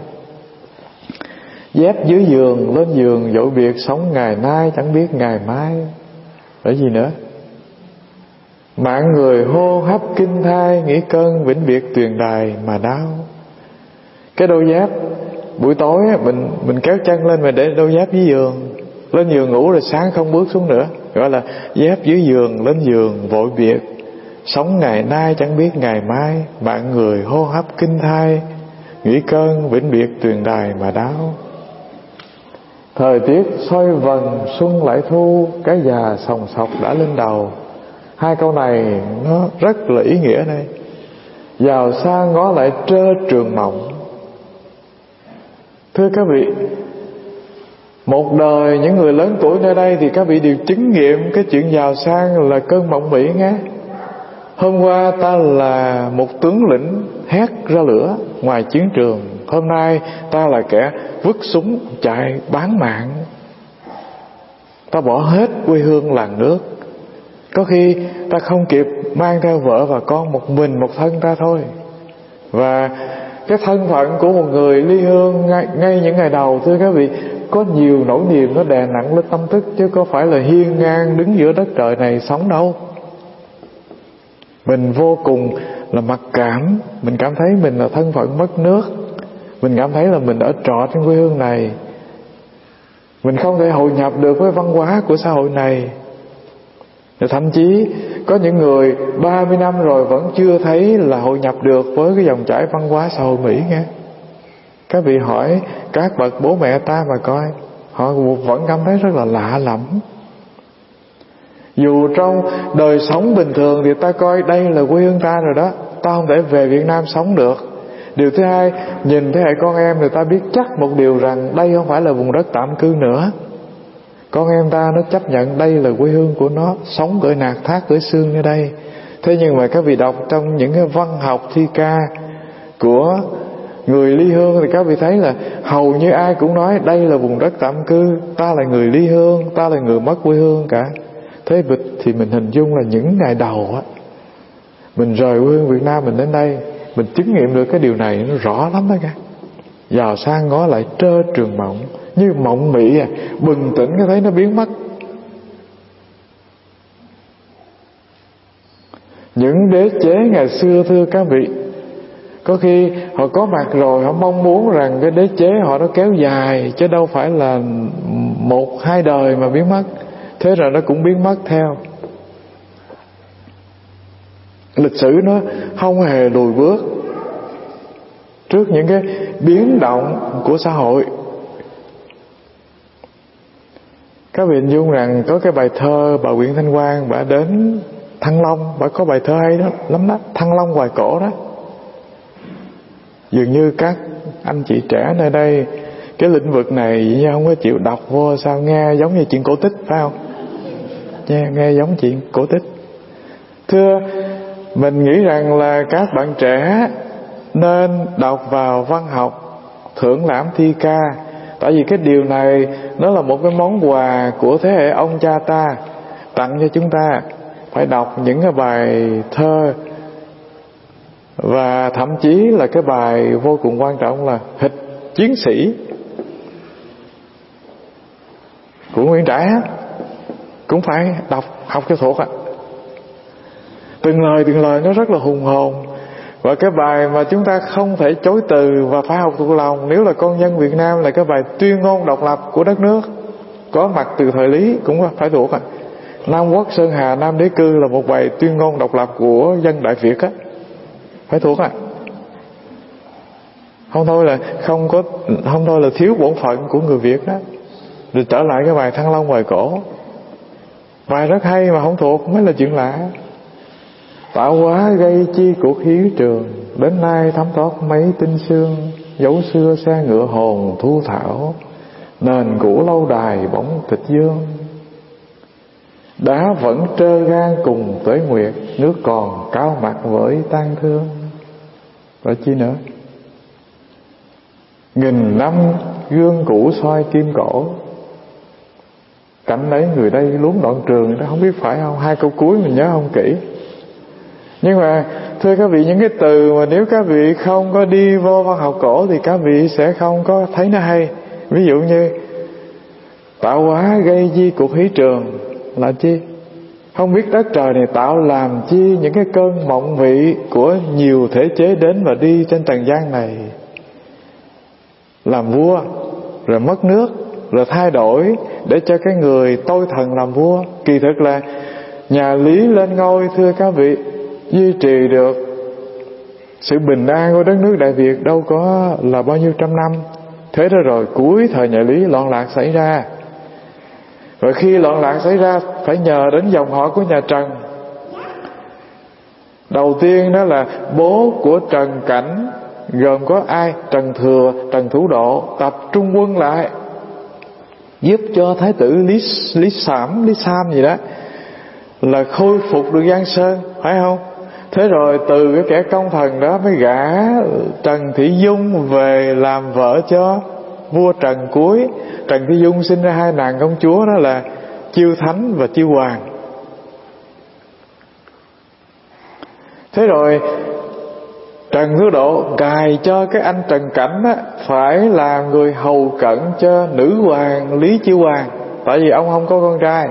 dép dưới giường lên giường dội biệt, sống ngày nay chẳng biết ngày mai. Bởi gì nữa? Mạng người hô hấp kinh thai, nghĩ cơn vĩnh biệt tuyền đài mà đau. Cái đôi dép buổi tối mình kéo chân lên, mình để đôi dép dưới giường, lên giường ngủ rồi sáng không bước xuống nữa, gọi là dép dưới giường lên giường vội biệt, sống ngày nay chẳng biết ngày mai. Mạng người hô hấp kinh thai, nghĩ cơn vĩnh biệt tuyền đài mà đau. Thời tiết xoay vần xuân lại thu, cái già sòng sọc đã lên đầu. Hai câu này nó rất là ý nghĩa đây. Giàu xa ngó lại trơ trường mộng. Thưa các vị, một đời những người lớn tuổi nơi đây thì các vị đều chứng nghiệm cái chuyện giàu sang là cơn mộng mị nghe. Hôm qua ta là một tướng lĩnh hét ra lửa ngoài chiến trường, hôm nay ta là kẻ vứt súng chạy bán mạng. Ta bỏ hết quê hương làng nước. Có khi ta không kịp mang theo vợ và con, một mình một thân ta thôi. Và cái thân phận của một người ly hương ngay những ngày đầu, thưa các vị, có nhiều nỗi niềm nó đè nặng lên tâm thức, chứ có phải là hiên ngang đứng giữa đất trời này sống đâu. Mình vô cùng là mặc cảm. Mình cảm thấy mình là thân phận mất nước. Mình cảm thấy là mình ở trọ trên quê hương này. Mình không thể hội nhập được với văn hóa của xã hội này. Thậm chí có những người 30 năm rồi vẫn chưa thấy là hội nhập được với cái dòng chảy văn hóa xã hội Mỹ nghe. Các vị hỏi các bậc bố mẹ ta mà coi, họ vẫn cảm thấy rất là lạ lẫm. Dù trong đời sống bình thường thì ta coi đây là quê hương ta rồi đó, ta không thể về Việt Nam sống được. Điều thứ hai, nhìn thế hệ con em người ta biết chắc một điều rằng đây không phải là vùng đất tạm cư nữa. Con em ta nó chấp nhận đây là quê hương của nó, sống cởi nạt thác cởi xương ở đây. Thế nhưng mà các vị đọc trong những cái văn học thi ca của người ly hương thì các vị thấy là hầu như ai cũng nói đây là vùng đất tạm cư, ta là người ly hương, ta là người mất quê hương cả. Thế thì mình hình dung là những ngày đầu á, mình rời quê hương Việt Nam mình đến đây, mình chứng nghiệm được cái điều này nó rõ lắm đó cả. Giàu sang ngó lại trơ trường mộng, như mộng mị bừng tỉnh cái thấy nó biến mất. Những đế chế ngày xưa thưa các vị, có khi họ có mặt rồi, họ mong muốn rằng cái đế chế họ nó kéo dài, chứ đâu phải là 1-2 đời mà biến mất. Thế rồi nó cũng biến mất theo. Lịch sử nó không hề lùi bước trước những cái biến động của xã hội. Các vị hình dung rằng có cái bài thơ bà Nguyễn Thanh Quang, bà đến Thăng Long, bà có bài thơ hay đó lắm đó, Thăng Long Hoài Cổ đó. Dường như các anh chị trẻ nơi đây cái lĩnh vực này như không có chịu đọc vô, sao nghe giống như chuyện cổ tích phải không? Nghe giống chuyện cổ tích. Thưa, mình nghĩ rằng là các bạn trẻ nên đọc vào văn học, thưởng lãm thi ca. Tại vì cái điều này nó là một cái món quà của thế hệ ông cha ta tặng cho chúng ta. Phải đọc những cái bài thơ, và thậm chí là cái bài vô cùng quan trọng là Hịch Chiến Sĩ của Nguyễn Trãi á, cũng phải đọc, học cho thuộc á. Từng lời nó rất là hùng hồn. Và cái bài mà chúng ta không thể chối từ và phải học thuộc lòng nếu là con dân Việt Nam là cái bài tuyên ngôn độc lập của đất nước có mặt từ thời Lý cũng phải thuộc à. Nam Quốc Sơn Hà Nam Đế Cư là một bài tuyên ngôn độc lập của dân Đại Việt á, phải thuộc à. Không thôi là thiếu bổn phận của người Việt đó. Rồi trở lại cái bài Thăng Long bài cổ, bài rất hay mà không thuộc mới là chuyện lạ. Tạo hóa gây chi cuộc hiếu trường, đến nay thấm thoát mấy tinh xương, dấu xưa xe ngựa hồn thu thảo, nền cũ lâu đài bóng tịch dương. Đá vẫn trơ gan cùng tuế nguyệt, nước còn cao mặt với tang thương. Rồi chi nữa? Nghìn năm gương cũ soi kim cổ, cảnh đấy người đây luống đoạn trường. Đó không biết phải không? Hai câu cuối mình nhớ không kỹ. Nhưng mà thưa các vị, những cái từ mà nếu các vị không có đi vô văn học cổ thì các vị sẽ không có thấy nó hay. Ví dụ như tạo hóa gây di cuộc hí trường là chi? Không biết đất trời này tạo làm chi những cái cơn mộng vị của nhiều thể chế đến và đi trên trần gian này, làm vua rồi mất nước rồi thay đổi để cho cái người tôi thần làm vua. Kỳ thực là nhà Lý lên ngôi, thưa các vị, duy trì được sự bình an của đất nước Đại Việt đâu có là bao nhiêu trăm năm. Thế đó rồi cuối thời nhà Lý loạn lạc xảy ra. Rồi khi loạn lạc xảy ra phải nhờ đến dòng họ của nhà Trần. Đầu tiên đó là bố của Trần Cảnh, gồm có ai? Trần Thừa, Trần Thủ Độ tập trung quân lại giúp cho Thái tử Lý Sam gì đó là khôi phục được Giang Sơn, phải không? Thế rồi từ cái kẻ công thần đó mới gả Trần Thị Dung về làm vợ cho vua Trần cuối. Trần Thị Dung sinh ra hai nàng công chúa, đó là Chiêu Thánh và Chiêu Hoàng. Thế rồi Trần Thủ Độ cài cho cái anh Trần Cảnh á, phải là người hầu cận cho nữ hoàng Lý Chiêu Hoàng, tại vì ông không có con trai.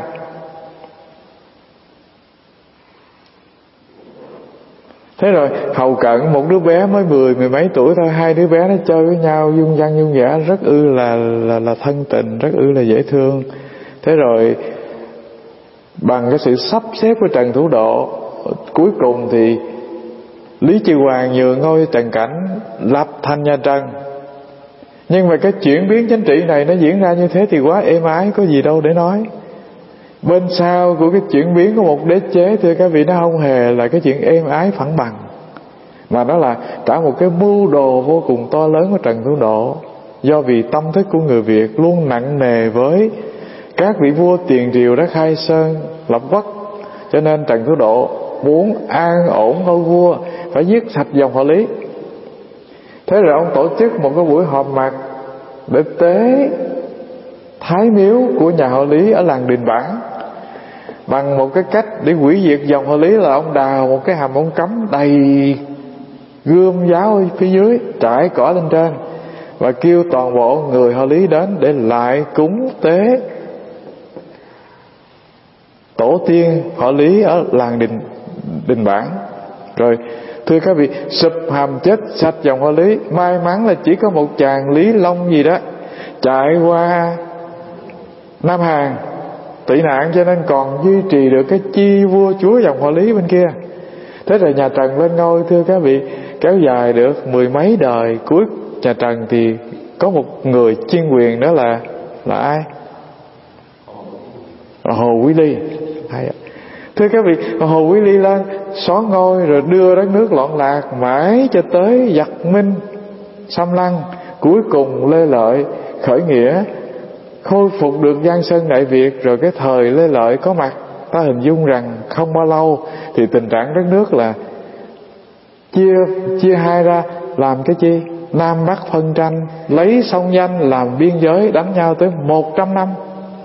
Thế rồi hầu cận một đứa bé mới mười mấy tuổi thôi, hai đứa bé nó chơi với nhau dung dăng dung dã, rất ư là thân tình, rất ư là dễ thương. Thế rồi bằng cái sự sắp xếp của Trần Thủ Độ, cuối cùng thì Lý Chiêu Hoàng nhường ngôi Trần Cảnh, lập thành nhà Trần. Nhưng mà cái chuyển biến chính trị này nó diễn ra như thế thì quá êm ái, có gì đâu để nói. Bên sau của cái chuyển biến của một đế chế, thưa các vị, nó không hề là cái chuyện êm ái phẳng bằng, mà nó là cả một cái mưu đồ vô cùng to lớn của Trần Thủ Độ. Do vì tâm thức của người Việt luôn nặng nề với các vị vua tiền triều đã khai sơn lập quốc, cho nên Trần Thủ Độ muốn an ổn ngôi vua phải giết sạch dòng họ Lý. Thế rồi ông tổ chức một cái buổi họp mặt để tế thái miếu của nhà họ Lý ở làng Đình Bản. Bằng một cái cách để hủy diệt dòng họ Lý là ông đào một cái hầm ông cắm đầy gươm giáo ở phía dưới, trải cỏ lên trên, và kêu toàn bộ người họ Lý đến để lại cúng tế tổ tiên họ Lý ở làng Đình Bản. Rồi thưa các vị, sụp hầm chết sạch dòng họ Lý. May mắn là chỉ có một chàng Lý Long gì đó chạy qua Nam Hàn tị nạn, cho nên còn duy trì được cái chi vua chúa dòng họ Lý bên kia. Thế rồi nhà Trần lên ngôi, thưa các vị, kéo dài được mười mấy đời. Cuối nhà Trần thì có một người chuyên quyền, đó là ai? Hồ Quý Ly. Thưa các vị, Hồ Quý Ly lên xóa ngôi rồi đưa đất nước loạn lạc mãi cho tới giặc Minh xâm lăng. Cuối cùng Lê Lợi khởi nghĩa, khôi phục được Giang Sơn Đại Việt. Rồi cái thời Lê Lợi có mặt, ta hình dung rằng không bao lâu thì tình trạng đất nước là chia hai ra. Làm cái chi? Nam Bắc phân tranh, lấy sông Danh làm biên giới, đánh nhau tới 100 năm.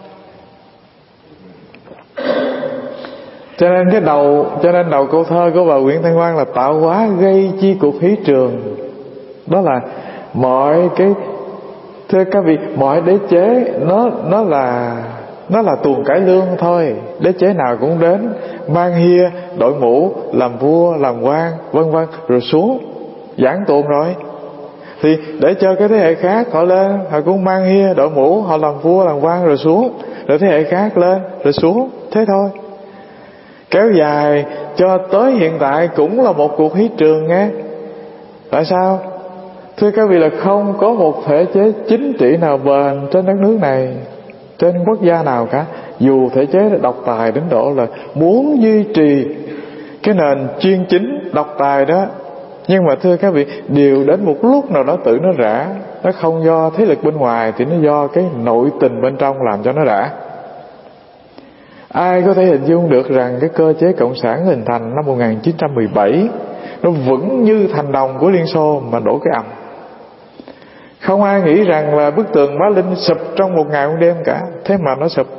Cho nên đầu câu thơ của bà Nguyễn Thanh Ngoan là tạo hóa gây chi cuộc hí trường. Đó là mọi cái, thưa các vị, mọi đế chế nó là tuồng cải lương thôi. Đế chế nào cũng đến mang hia, đội mũ, làm vua, làm quan, vân vân, rồi xuống giảng tuồng rồi. Thì để cho cái thế hệ khác họ lên, họ cũng mang hia, đội mũ, họ làm vua, làm quan rồi xuống. rồi thế hệ khác lên, rồi xuống, thế thôi. Kéo dài cho tới hiện tại cũng là một cuộc hí trường nghe. Tại sao? Thưa các vị, là không có một thể chế chính trị nào bền trên đất nước này, trên quốc gia nào cả. Dù thể chế độc tài đến độ là muốn duy trì cái nền chuyên chính độc tài đó, nhưng mà thưa các vị, điều đến một lúc nào đó tự nó rã. Nó không do thế lực bên ngoài, thì nó do cái nội tình bên trong làm cho nó rã. Ai có thể hình dung được rằng cái cơ chế cộng sản hình thành năm 1917 nó vững như thành đồng của Liên Xô mà đổ cái ầm. Không ai nghĩ rằng là bức tường Bá Linh sụp trong một ngày một đêm cả, thế mà nó sụp.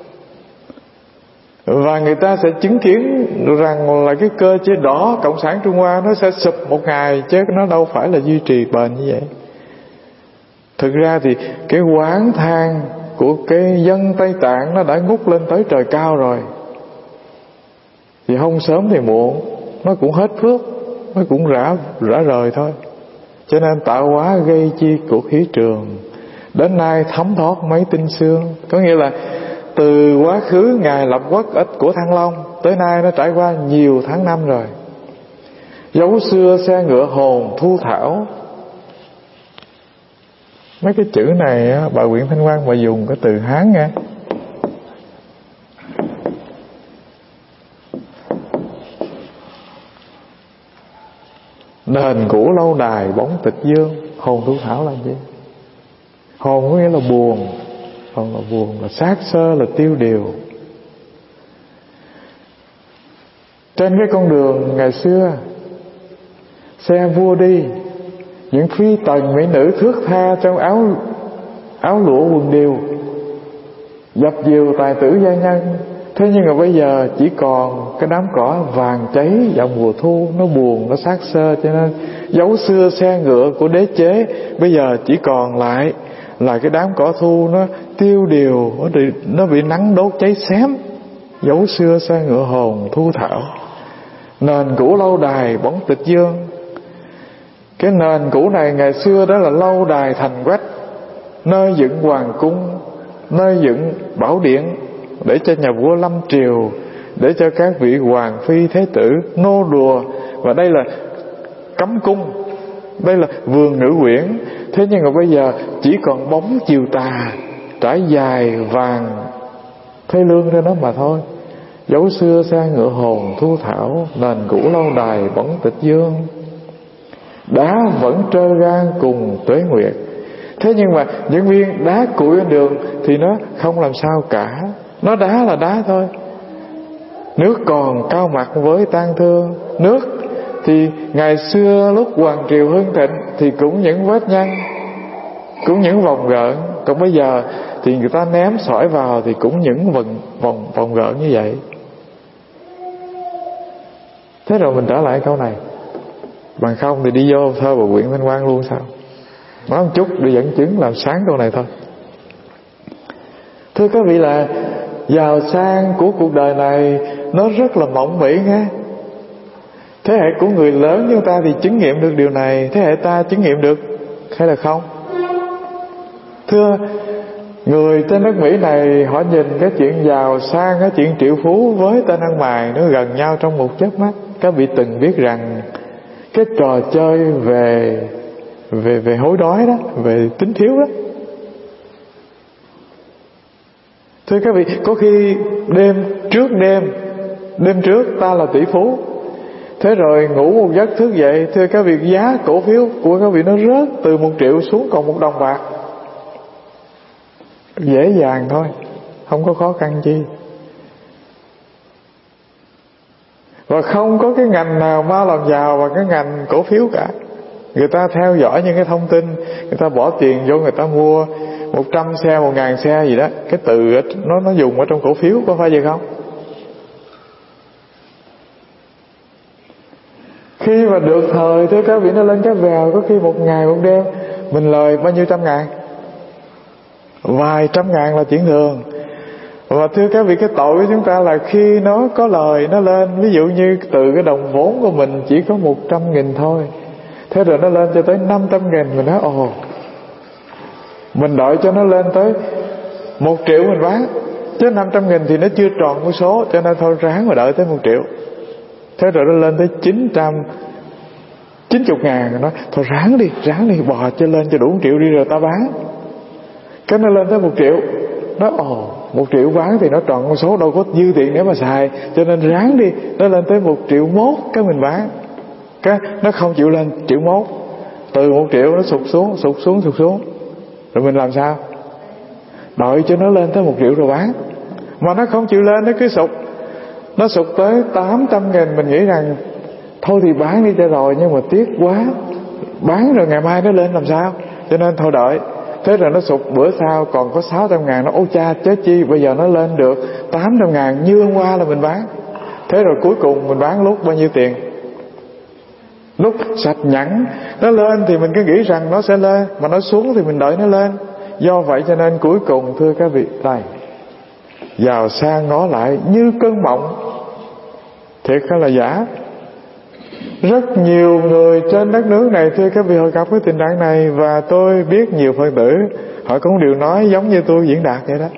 Và người ta sẽ chứng kiến rằng là cái cơ chế đỏ cộng sản Trung Hoa nó sẽ sụp một ngày, chứ nó đâu phải là duy trì bền như vậy. Thực ra thì cái oán than của cái dân Tây Tạng nó đã ngút lên tới trời cao rồi, thì không sớm thì muộn nó cũng hết phước, nó cũng rã rời thôi. Cho nên tạo hóa gây chi cuộc hí trường, đến nay thấm thoát mấy tinh xương. Có nghĩa là từ quá khứ ngày lập quốc của Thăng Long tới nay nó trải qua nhiều tháng năm rồi. Dấu xưa xe ngựa hồn thu thảo. Mấy cái chữ này á, bà Nguyễn Thanh Quang bà dùng cái từ Hán nghe. Đền cũ lâu đài bóng tịch dương. Hồn thu thảo là gì? Hồn có nghĩa là buồn. Hồn là buồn, là xác sơ, là tiêu điều. Trên cái con đường ngày xưa, xe vua đi, những phi tần mỹ nữ thướt tha trong áo lụa quần điều, dập dìu tài tử gia nhân. Thế nhưng mà bây giờ chỉ còn cái đám cỏ vàng cháy vào mùa thu, nó buồn, nó xác xơ. Cho nên dấu xưa xe ngựa của đế chế bây giờ chỉ còn lại là cái đám cỏ thu nó tiêu điều, nó bị nắng đốt cháy xém. Dấu xưa xe ngựa hồn thu thảo. Nền cũ lâu đài bóng tịch dương. Cái nền cũ này ngày xưa đó là lâu đài thành quách, nơi dựng hoàng cung, nơi dựng bảo điện, để cho nhà vua lâm triều, để cho các vị hoàng phi thế tử nô đùa. Và đây là cấm cung, đây là vườn nữ quyển. Thế nhưng mà bây giờ chỉ còn bóng chiều tà trải dài vàng thê lương ra đó mà thôi. Dấu xưa xe ngựa hồn thu thảo, nền cũ lâu đài bóng tịch dương. Đá vẫn trơ gan cùng tuế nguyệt. Thế nhưng mà những viên đá cuội bên đường thì nó không làm sao cả. Nó đá là đá thôi. Nước còn cao mặt với tang thương. Nước thì ngày xưa lúc hoàng triều hưng thịnh thì cũng những vết nhăn, cũng những vòng gợn. Còn bây giờ thì người ta ném sỏi vào thì cũng những vòng gợn như vậy. Thế rồi mình trở lại câu này. Bằng không thì đi vô thơ bà Nguyễn Thanh Quang luôn sao? Nói một chút để dẫn chứng làm sáng câu này thôi. Thưa các vị, là giàu sang của cuộc đời này nó rất là mỏng mỉ nghe. Thế hệ của người lớn chúng ta thì chứng nghiệm được điều này, thế hệ ta chứng nghiệm được hay là không? Thưa, người trên đất Mỹ này họ nhìn cái chuyện giàu sang, cái chuyện triệu phú với tên ăn mày nó gần nhau trong một chớp mắt. Các vị từng biết rằng cái trò chơi về hối đói đó, về tính thiếu đó, thưa các vị, có khi đêm trước ta là tỷ phú, thế rồi ngủ một giấc thức dậy, thưa các vị, giá cổ phiếu của các vị nó rớt từ 1 triệu xuống còn 1 đồng bạc. Dễ dàng thôi, không có khó khăn chi. Và không có cái ngành nào mau làm giàu bằng cái ngành cổ phiếu cả. Người ta theo dõi những cái thông tin, người ta bỏ tiền vô, người ta mua 100 xe, 1000 xe gì đó. Cái từ nó dùng ở trong cổ phiếu, có phải vậy không? Khi mà được thời, thưa các vị, nó lên cái vèo, có khi 1 ngày 1 đêm mình lời bao nhiêu trăm ngàn, vài trăm ngàn là chuyện thường. Và thưa các vị, cái tội của chúng ta là khi nó có lời nó lên, ví dụ như từ cái đồng vốn của mình chỉ có 100.000 thôi, thế rồi nó lên cho tới 500.000, mình nói ồ, mình đợi cho nó lên tới 1 triệu mình bán. Chứ 500.000 thì nó chưa tròn con số, cho nên thôi ráng mà đợi tới 1 triệu. Thế rồi nó lên tới 990.000 rồi nói thôi ráng đi bò cho lên cho đủ 1 triệu đi rồi ta bán. Cái nó lên tới 1 triệu. Nó 1 triệu bán thì nó tròn con số, đâu có dư tiền để mà xài, cho nên ráng đi. Nó lên tới 1,1 triệu cái mình bán. Cái nó không chịu lên 1,1 triệu. Từ 1 triệu nó sụt xuống. Rồi mình làm sao? Đợi cho nó lên tới 1 triệu rồi bán. Mà nó không chịu lên, nó cứ sụt. Nó sụt tới 800.000. Mình nghĩ rằng thôi thì bán đi cho rồi, nhưng mà tiếc quá, bán rồi ngày mai nó lên làm sao, cho nên thôi đợi. Thế rồi nó sụt, bữa sau còn có 600.000. Nó ôi cha chết chi, bây giờ nó lên được 800.000 như hôm qua là mình bán. Thế rồi cuối cùng mình bán lúc bao nhiêu tiền? Lúc sạch nhẵn. Nó lên thì mình cứ nghĩ rằng nó sẽ lên, mà nó xuống thì mình đợi nó lên. Do vậy cho nên cuối cùng thưa các vị này, giàu sang ngó lại như cơn mộng. Thiệt hay là giả? Rất nhiều người trên đất nước này thưa các vị, họ gặp cái tình trạng này. Và tôi biết nhiều Phật tử họ cũng đều nói giống như tôi diễn đạt vậy đó.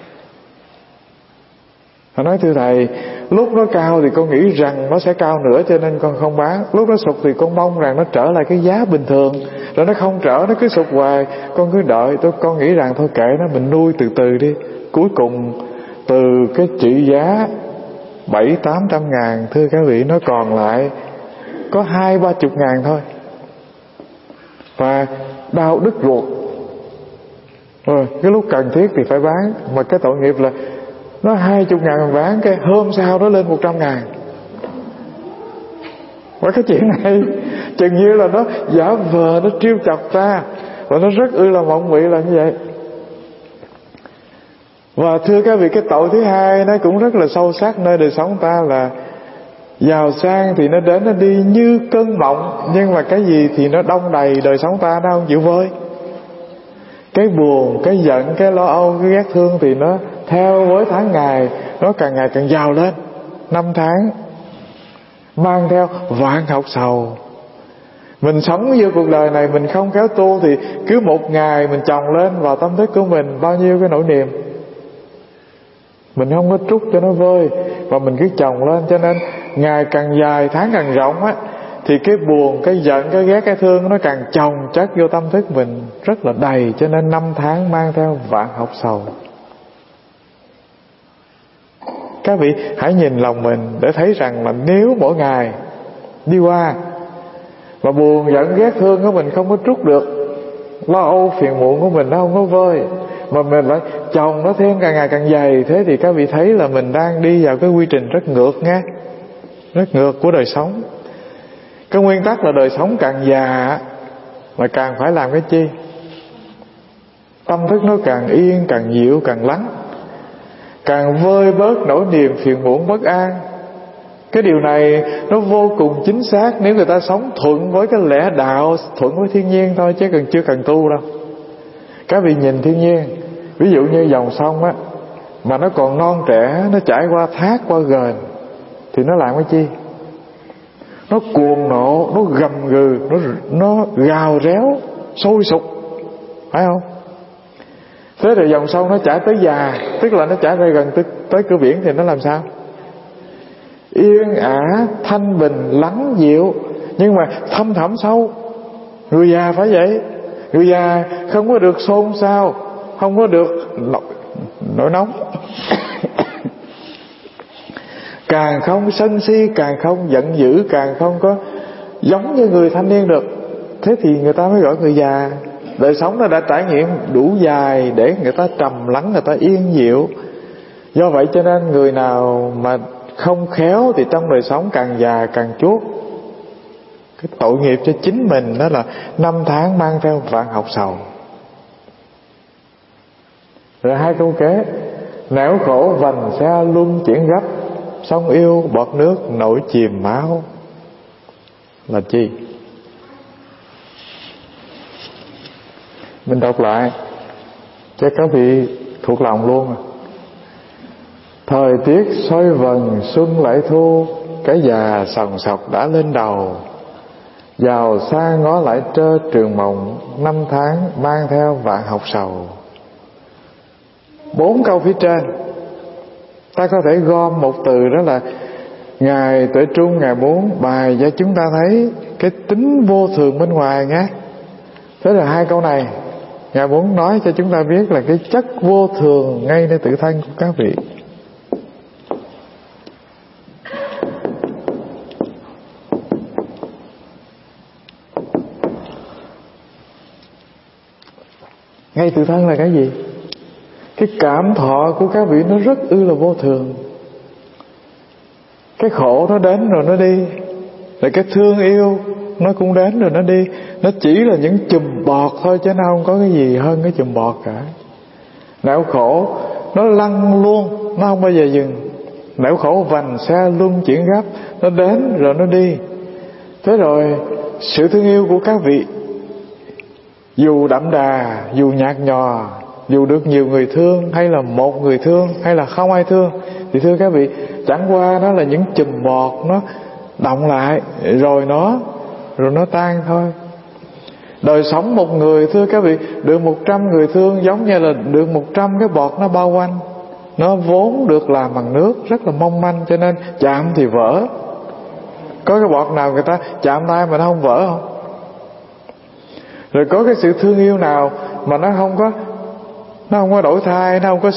Họ nói thưa thầy, lúc nó cao thì con nghĩ rằng nó sẽ cao nữa cho nên con không bán. Lúc nó sụt thì con mong rằng nó trở lại cái giá bình thường. Rồi nó không trở, nó cứ sụt hoài, con cứ đợi. Con nghĩ rằng thôi kệ nó, mình nuôi từ từ đi. Cuối cùng từ cái trị giá 700-800 ngàn thưa các vị, nó còn lại có 20-30 ngàn thôi. Và đau đứt ruột. Rồi cái lúc cần thiết thì phải bán. Mà cái tội nghiệp là nó 20 ngàn mà bán, cái hôm sau nó lên 100 ngàn. Và cái chuyện này chừng như là nó giả vờ, nó trêu chọc ta, và nó rất là mộng mị là như vậy. Và thưa các vị, cái tội thứ hai nó cũng rất là sâu sắc nơi đời sống ta là giàu sang thì nó đến nó đi như cơn mộng, nhưng mà cái gì thì nó đong đầy đời sống ta, nó không chịu vơi. Cái buồn, cái giận, cái lo âu, cái ghét thương thì nó theo với tháng ngày, nó càng ngày càng giàu lên. 5 tháng mang theo vạn học sầu. Mình sống với cuộc đời này, mình không khéo tu thì cứ một ngày mình chồng lên vào tâm thức của mình bao nhiêu cái nỗi niềm. Mình không có trút cho nó vơi, và mình cứ chồng lên. Cho nên ngày càng dài, tháng càng rộng á, thì cái buồn, cái giận, cái ghét, cái thương nó càng chồng chất vô tâm thức mình rất là đầy. Cho nên 5 tháng mang theo vạn học sầu. Các vị hãy nhìn lòng mình để thấy rằng là nếu mỗi ngày đi qua mà buồn giận ghét thương của mình không có trút được, lo âu phiền muộn của mình nó không có vơi, mà mình lại chồng nó thêm càng ngày càng dày, thế thì các vị thấy là mình đang đi vào cái quy trình rất ngược nha, rất ngược của đời sống. Cái nguyên tắc là đời sống càng già mà càng phải làm cái chi? Tâm thức nó càng yên, càng dịu, càng lắng, càng vơi bớt nỗi niềm phiền muộn bất an. Cái điều này nó vô cùng chính xác nếu người ta sống thuận với cái lẽ đạo, thuận với thiên nhiên thôi, chứ chưa cần tu đâu. Các vị nhìn thiên nhiên, ví dụ như dòng sông á, mà nó còn non trẻ, nó chảy qua thác, qua ghềnh, thì nó làm cái chi? Nó cuồng nộ, nó gầm gừ, nó gào réo, sôi sục, phải không? Thế rồi dòng sông nó chảy tới già, tức là nó chảy ra gần tới cửa biển, thì nó làm sao? Yên ả, thanh bình, lắng dịu, nhưng mà thâm thẳm sâu. Người già phải vậy. Người già không có được xôn xao, không có được nổi nóng, càng không sân si, càng không giận dữ, càng không có giống như người thanh niên được. Thế thì người ta mới gọi người già. Đời sống nó đã trải nghiệm đủ dài để người ta trầm lắng, người ta yên dịu. Do vậy cho nên người nào mà không khéo thì trong đời sống càng già càng chuốt. Cái tội nghiệp cho chính mình đó là 5 tháng mang theo vạn học sầu. Rồi 2 câu kế: nẻo khổ vành xe luân chuyển gấp, sông yêu bọt nước nổi chìm máu. Là chi? Mình đọc lại cho các vị thuộc lòng luôn. Thời tiết xoay vần xuân lại thu, cái già sòng sọc đã lên đầu. Giàu sang ngó lại trơ trường mộng, 5 tháng mang theo vạn học sầu. 4 câu phía trên Ta có thể gom một từ đó là Ngài Tuệ Trung, Ngài muốn bài cho chúng ta thấy cái tính vô thường bên ngoài nhé. Thế là hai câu này Ngài muốn nói cho chúng ta biết là cái chất vô thường ngay nơi tự thân của các vị. Ngay tự thân là cái gì? Cái cảm thọ của các vị nó rất là vô thường. Cái khổ nó đến rồi nó đi, rồi cái thương yêu nó cũng đến rồi nó đi. Nó chỉ là những chùm bọt thôi, chứ nó không có cái gì hơn cái chùm bọt cả. Nẻo khổ nó lăn luôn, nó không bao giờ dừng. Nẻo khổ vành xe luân chuyển gấp, nó đến rồi nó đi. Thế rồi sự thương yêu của các vị, dù đậm đà, dù nhạt nhòa, dù được nhiều người thương, hay là một người thương, hay là không ai thương, thì thưa các vị, chẳng qua nó là những chùm bọt, nó động lại rồi nó tan thôi. Đời sống một người, thưa các vị, được 100 người thương giống như là được 100 cái bọt nó bao quanh. Nó vốn được làm bằng nước, rất là mong manh, cho nên chạm thì vỡ. Có cái bọt nào người ta chạm tay mà nó không vỡ không? Rồi có cái sự thương yêu nào mà nó không có đổi thay, nó không có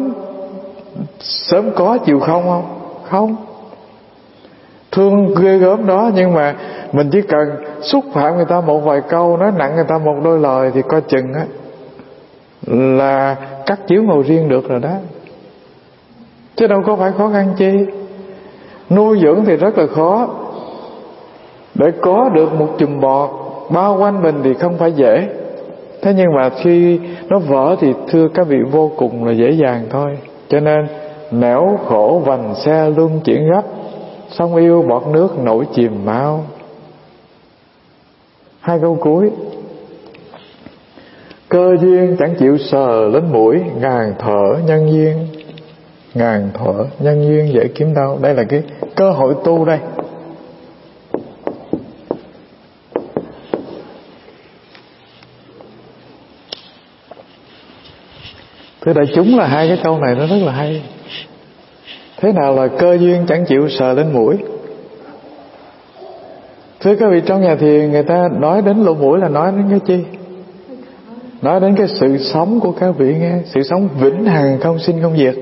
sớm có chiều không? Không. Thương ghê gớm đó, nhưng mà mình chỉ cần xúc phạm người ta một vài câu, nói nặng người ta một đôi lời thì coi chừng á là cắt chiếu ngồi riêng được rồi đó. Chứ đâu có phải khó khăn chi. Nuôi dưỡng thì rất là khó. Để có được một chùm bọt bao quanh mình thì không phải dễ. Thế nhưng mà khi nó vỡ thì thưa các vị vô cùng là dễ dàng thôi. Cho nên nẻo khổ vành xe luân chuyển gấp, sông yêu bọt nước nổi chìm mau. Hai câu cuối: cơ duyên chẳng chịu sờ lên mũi, ngàn thở nhân duyên. Ngàn thở nhân duyên dễ kiếm đâu. Đây là cái cơ hội tu đây. Thưa đại chúng, là hai cái câu này nó rất là hay. Thế nào là cơ duyên chẳng chịu sờ lên mũi? Thưa các vị, trong nhà thiền người ta nói đến lỗ mũi là nói đến cái chi? Nói đến cái sự sống của các vị nghe. Sự sống vĩnh hằng không sinh không diệt.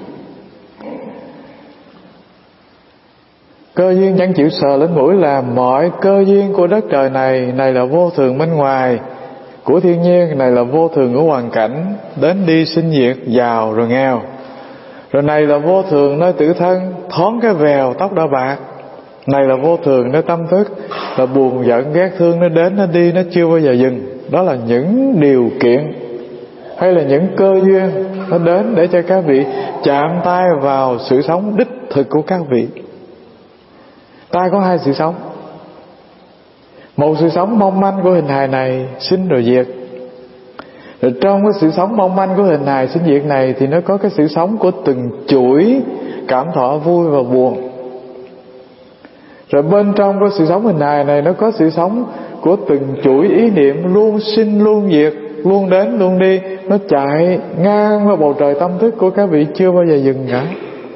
Cơ duyên chẳng chịu sờ lên mũi là mọi cơ duyên của đất trời này là vô thường bên ngoài, của thiên nhiên này là vô thường của hoàn cảnh, đến đi sinh diệt, giàu rồi nghèo. Rồi này là vô thường nơi tự thân, thoáng cái vèo tóc đã bạc. Này là vô thường nơi tâm thức, là buồn giận ghét thương, nó đến nó đi, nó chưa bao giờ dừng. Đó là những điều kiện hay là những cơ duyên nó đến để cho các vị chạm tay vào sự sống đích thực của các vị. Ta có hai sự sống. Một sự sống mong manh của hình hài này, sinh rồi diệt. Rồi trong cái sự sống mong manh của hình hài sinh diệt này thì nó có cái sự sống của từng chuỗi cảm thọ vui và buồn. Rồi bên trong cái sự sống hình hài này nó có sự sống của từng chuỗi ý niệm luôn sinh luôn diệt, luôn đến luôn đi. Nó chạy ngang qua bầu trời tâm thức của các vị chưa bao giờ dừng cả.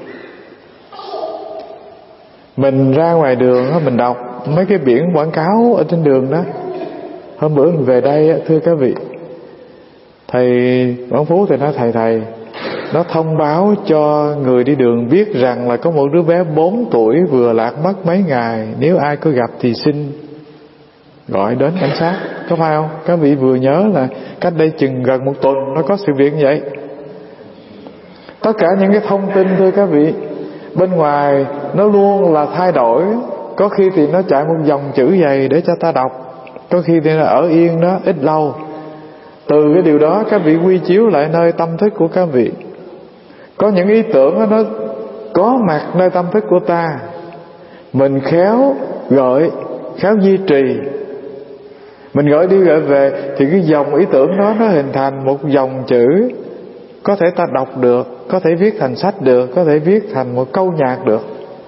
Mình ra ngoài đường mình đọc mấy cái biển quảng cáo ở trên đường đó. Hôm bữa mình về đây, thưa các vị, thầy Quảng Phú thì nói thầy nó thông báo cho người đi đường biết rằng là có một đứa bé 4 tuổi vừa lạc mất mấy ngày, nếu ai có gặp thì xin gọi đến cảnh sát. Có phải không? Các vị vừa nhớ là cách đây chừng gần 1 tuần nó có sự việc như vậy. Tất cả những cái thông tin, thưa các vị, bên ngoài nó luôn là thay đổi. Có khi thì nó chạy một dòng chữ dày để cho ta đọc, có khi thì nó ở yên đó ít lâu. Từ cái điều đó các vị quy chiếu lại nơi tâm thức của các vị. Có những ý tưởng đó, nó có mặt nơi tâm thức của ta, mình khéo gợi, khéo duy trì, mình gửi đi gửi về, thì cái dòng ý tưởng đó nó hình thành một dòng chữ. Có thể ta đọc được, có thể viết thành sách được, có thể viết thành một câu nhạc được.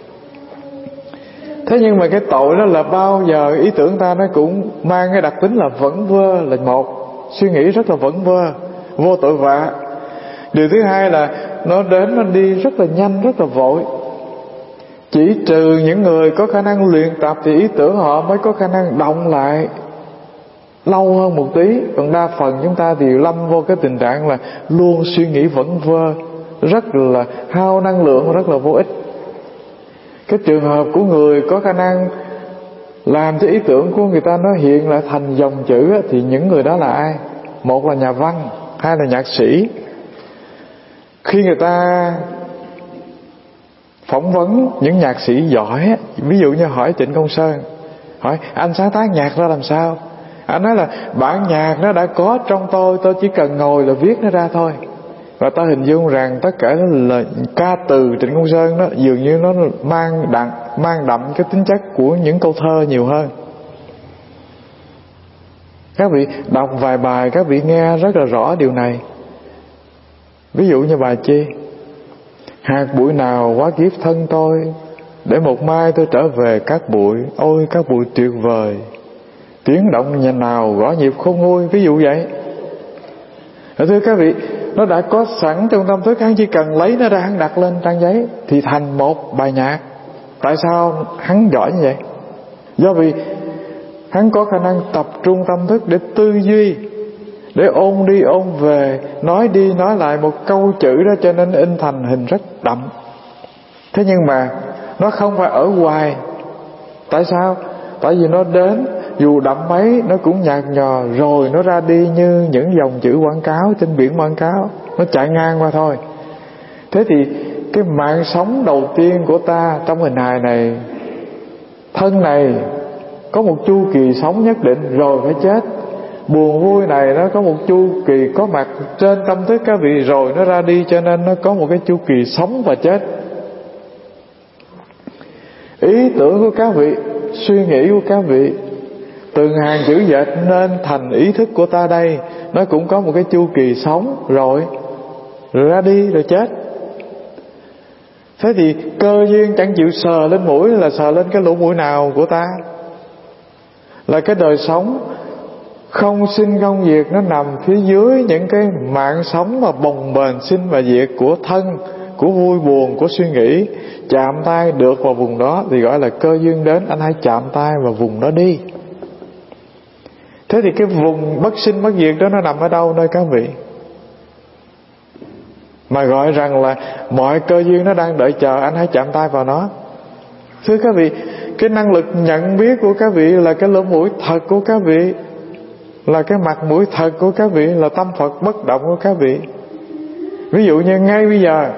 Thế nhưng mà cái tội đó là bao giờ ý tưởng ta nó cũng mang cái đặc tính là vẩn vơ là một. Suy nghĩ rất là vẩn vơ, vô tội vạ. Điều thứ hai là nó đến nó đi rất là nhanh, rất là vội. Chỉ trừ những người có khả năng luyện tập thì ý tưởng họ mới có khả năng động lại lâu hơn một tí. Còn đa phần chúng ta thì lâm vô cái tình trạng là luôn suy nghĩ vẩn vơ, rất là hao năng lượng, rất là vô ích. Cái trường hợp của người có khả năng làm cho ý tưởng của người ta nó hiện lại thành dòng chữ á, thì những người đó là ai? Một là nhà văn, hai là nhạc sĩ. Khi người ta phỏng vấn những nhạc sĩ giỏi á, ví dụ như hỏi Trịnh Công Sơn, hỏi anh sáng tác nhạc ra làm sao? Anh nói là bản nhạc nó đã có trong tôi chỉ cần ngồi là viết nó ra thôi. Và ta hình dung rằng tất cả là ca từ Trịnh Công Sơn đó dường như nó mang đậm cái tính chất của những câu thơ nhiều hơn. Các vị đọc vài bài các vị nghe rất là rõ điều này. Ví dụ như bài chi: hạt bụi nào quá kiếp thân tôi, để một mai tôi trở về cát bụi. Ôi cát bụi tuyệt vời, tiếng động nhà nào gõ nhịp khôn nguôi. Ví dụ vậy. Thưa các vị, nó đã có sẵn trong tâm thức, hắn chỉ cần lấy nó ra, hắn đặt lên trang giấy thì thành một bài nhạc. Tại sao hắn giỏi như vậy? Do vì hắn có khả năng tập trung tâm thức để tư duy, để ôn đi ôn về, nói đi nói lại một câu chữ đó, cho nên in thành hình rất đậm. Thế nhưng mà nó không phải ở hoài. Tại sao? Tại vì nó đến, dù đậm mấy nó cũng nhạt nhòa, rồi nó ra đi như những dòng chữ quảng cáo trên biển quảng cáo, nó chạy ngang qua thôi. Thế thì cái mạng sống đầu tiên của ta trong hình hài này, thân này có một chu kỳ sống nhất định rồi phải chết. Buồn vui này nó có một chu kỳ có mặt trên tâm thức các vị rồi nó ra đi, cho nên nó có một cái chu kỳ sống và chết. Ý tưởng của các vị, suy nghĩ của các vị, từng hàng chữ dệt nên thành ý thức của ta đây, nó cũng có một cái chu kỳ sống rồi ra đi rồi chết. Thế thì cơ duyên chẳng chịu sờ lên mũi là sờ lên cái lỗ mũi nào của ta? Là cái đời sống không sinh không diệt, nó nằm phía dưới những cái mạng sống mà bồng bềnh sinh và diệt của thân, của vui buồn, của suy nghĩ. Chạm tay được vào vùng đó thì gọi là cơ duyên đến, anh hãy chạm tay vào vùng đó đi. Thế thì cái vùng bất sinh bất diệt đó nó nằm ở đâu nơi các vị? Mà gọi rằng là mọi cơ duyên nó đang đợi chờ anh hãy chạm tay vào nó. Thưa các vị, cái năng lực nhận biết của các vị là cái lỗ mũi thật của các vị, là cái mặt mũi thật của các vị, là tâm Phật bất động của các vị. Ví dụ như ngay bây giờ,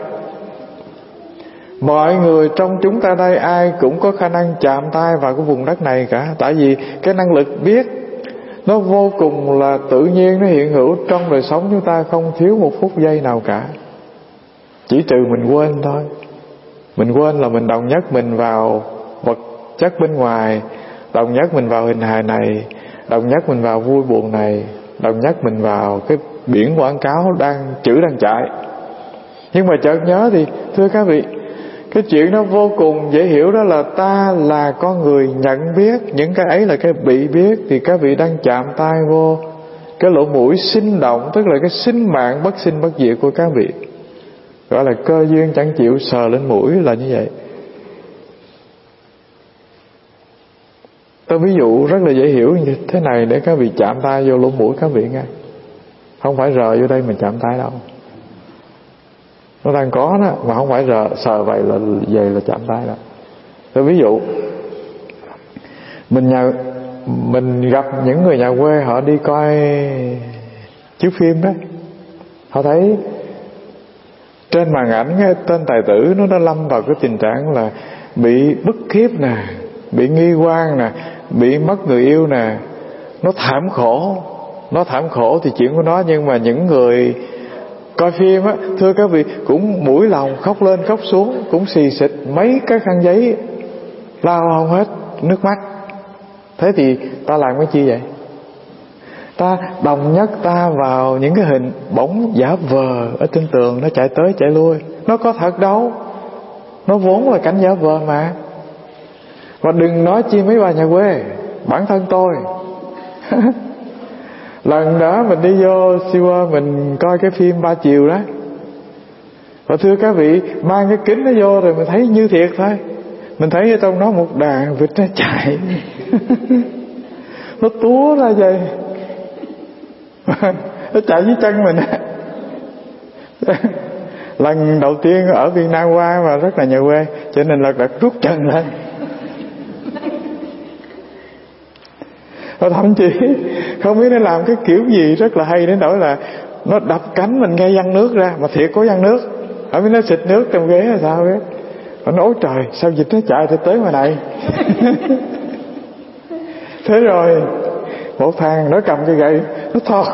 mọi người trong chúng ta đây ai cũng có khả năng chạm tay vào cái vùng đất này cả. Tại vì cái năng lực biết nó vô cùng là tự nhiên, nó hiện hữu trong đời sống chúng ta, không thiếu một phút giây nào cả. Chỉ trừ mình quên thôi. Mình quên là mình đồng nhất mình vào vật chất bên ngoài, đồng nhất mình vào hình hài này, đồng nhất mình vào vui buồn này, đồng nhất mình vào cái biển quảng cáo chữ đang chạy. Nhưng mà chợt nhớ thì thưa các vị, cái chuyện nó vô cùng dễ hiểu, đó là ta là con người nhận biết, những cái ấy là cái bị biết. Thì các vị đang chạm tay vô cái lỗ mũi sinh động, tức là cái sinh mạng bất sinh bất diệt của các vị, gọi là cơ duyên chẳng chịu sờ lên mũi, là như vậy. Tôi ví dụ rất là dễ hiểu như thế này để các vị chạm tay vô lỗ mũi các vị nghe. Không phải rờ vô đây mình chạm tay đâu, nó đang có đó, mà không phải sờ vậy là về là chạm tay đâu. Tôi ví dụ mình gặp những người nhà quê, họ đi coi chiếu phim đó, họ thấy trên màn ảnh cái tên tài tử nó đã lâm vào cái tình trạng là bị bức hiếp nè, bị nghi quan nè, bị mất người yêu nè. Nó thảm khổ thì chuyện của nó. Nhưng mà những người coi phim á, thưa các vị, cũng mũi lòng khóc lên khóc xuống, cũng xì xịch mấy cái khăn giấy lau không hết nước mắt. Thế thì ta làm cái chi vậy? Ta đồng nhất ta vào những cái hình bóng giả vờ ở trên tường, nó chạy tới chạy lui. Nó có thật đâu, nó vốn là cảnh giả vờ mà. Và đừng nói chi mấy bà nhà quê, bản thân tôi lần đó mình đi vô Siwa mình coi cái phim 3 chiều đó, Và thưa các vị, mang cái kính nó vô rồi mình thấy như thiệt thôi. Mình thấy ở trong đó một đàn vịt nó chạy nó túa ra vậy nó chạy dưới chân mình. Lần đầu tiên ở Việt Nam qua mà rất là nhà quê, cho nên lật đật rút chân lên. Và thậm chí không biết nó làm cái kiểu gì rất là hay đến nỗi là nó đập cánh mình ngay văng nước ra, mà thiệt có văng nước. Không biết nó xịt nước trong ghế hay sao biết. Nó nói trời, sao vịt nó chạy tới ngoài này. Thế rồi một thằng nó cầm cái gậy nó thọt.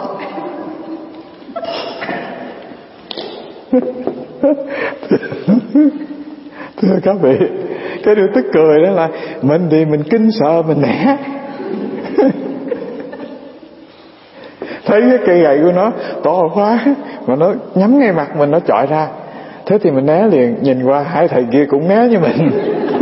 Thưa các vị, cái điều tức cười đó là mình thì mình kinh sợ mình né. Thấy cái cây gậy của nó to quá mà nó nhắm ngay mặt mình, nó chọi ra. Thế thì mình né liền, nhìn qua hai thầy kia cũng né như mình.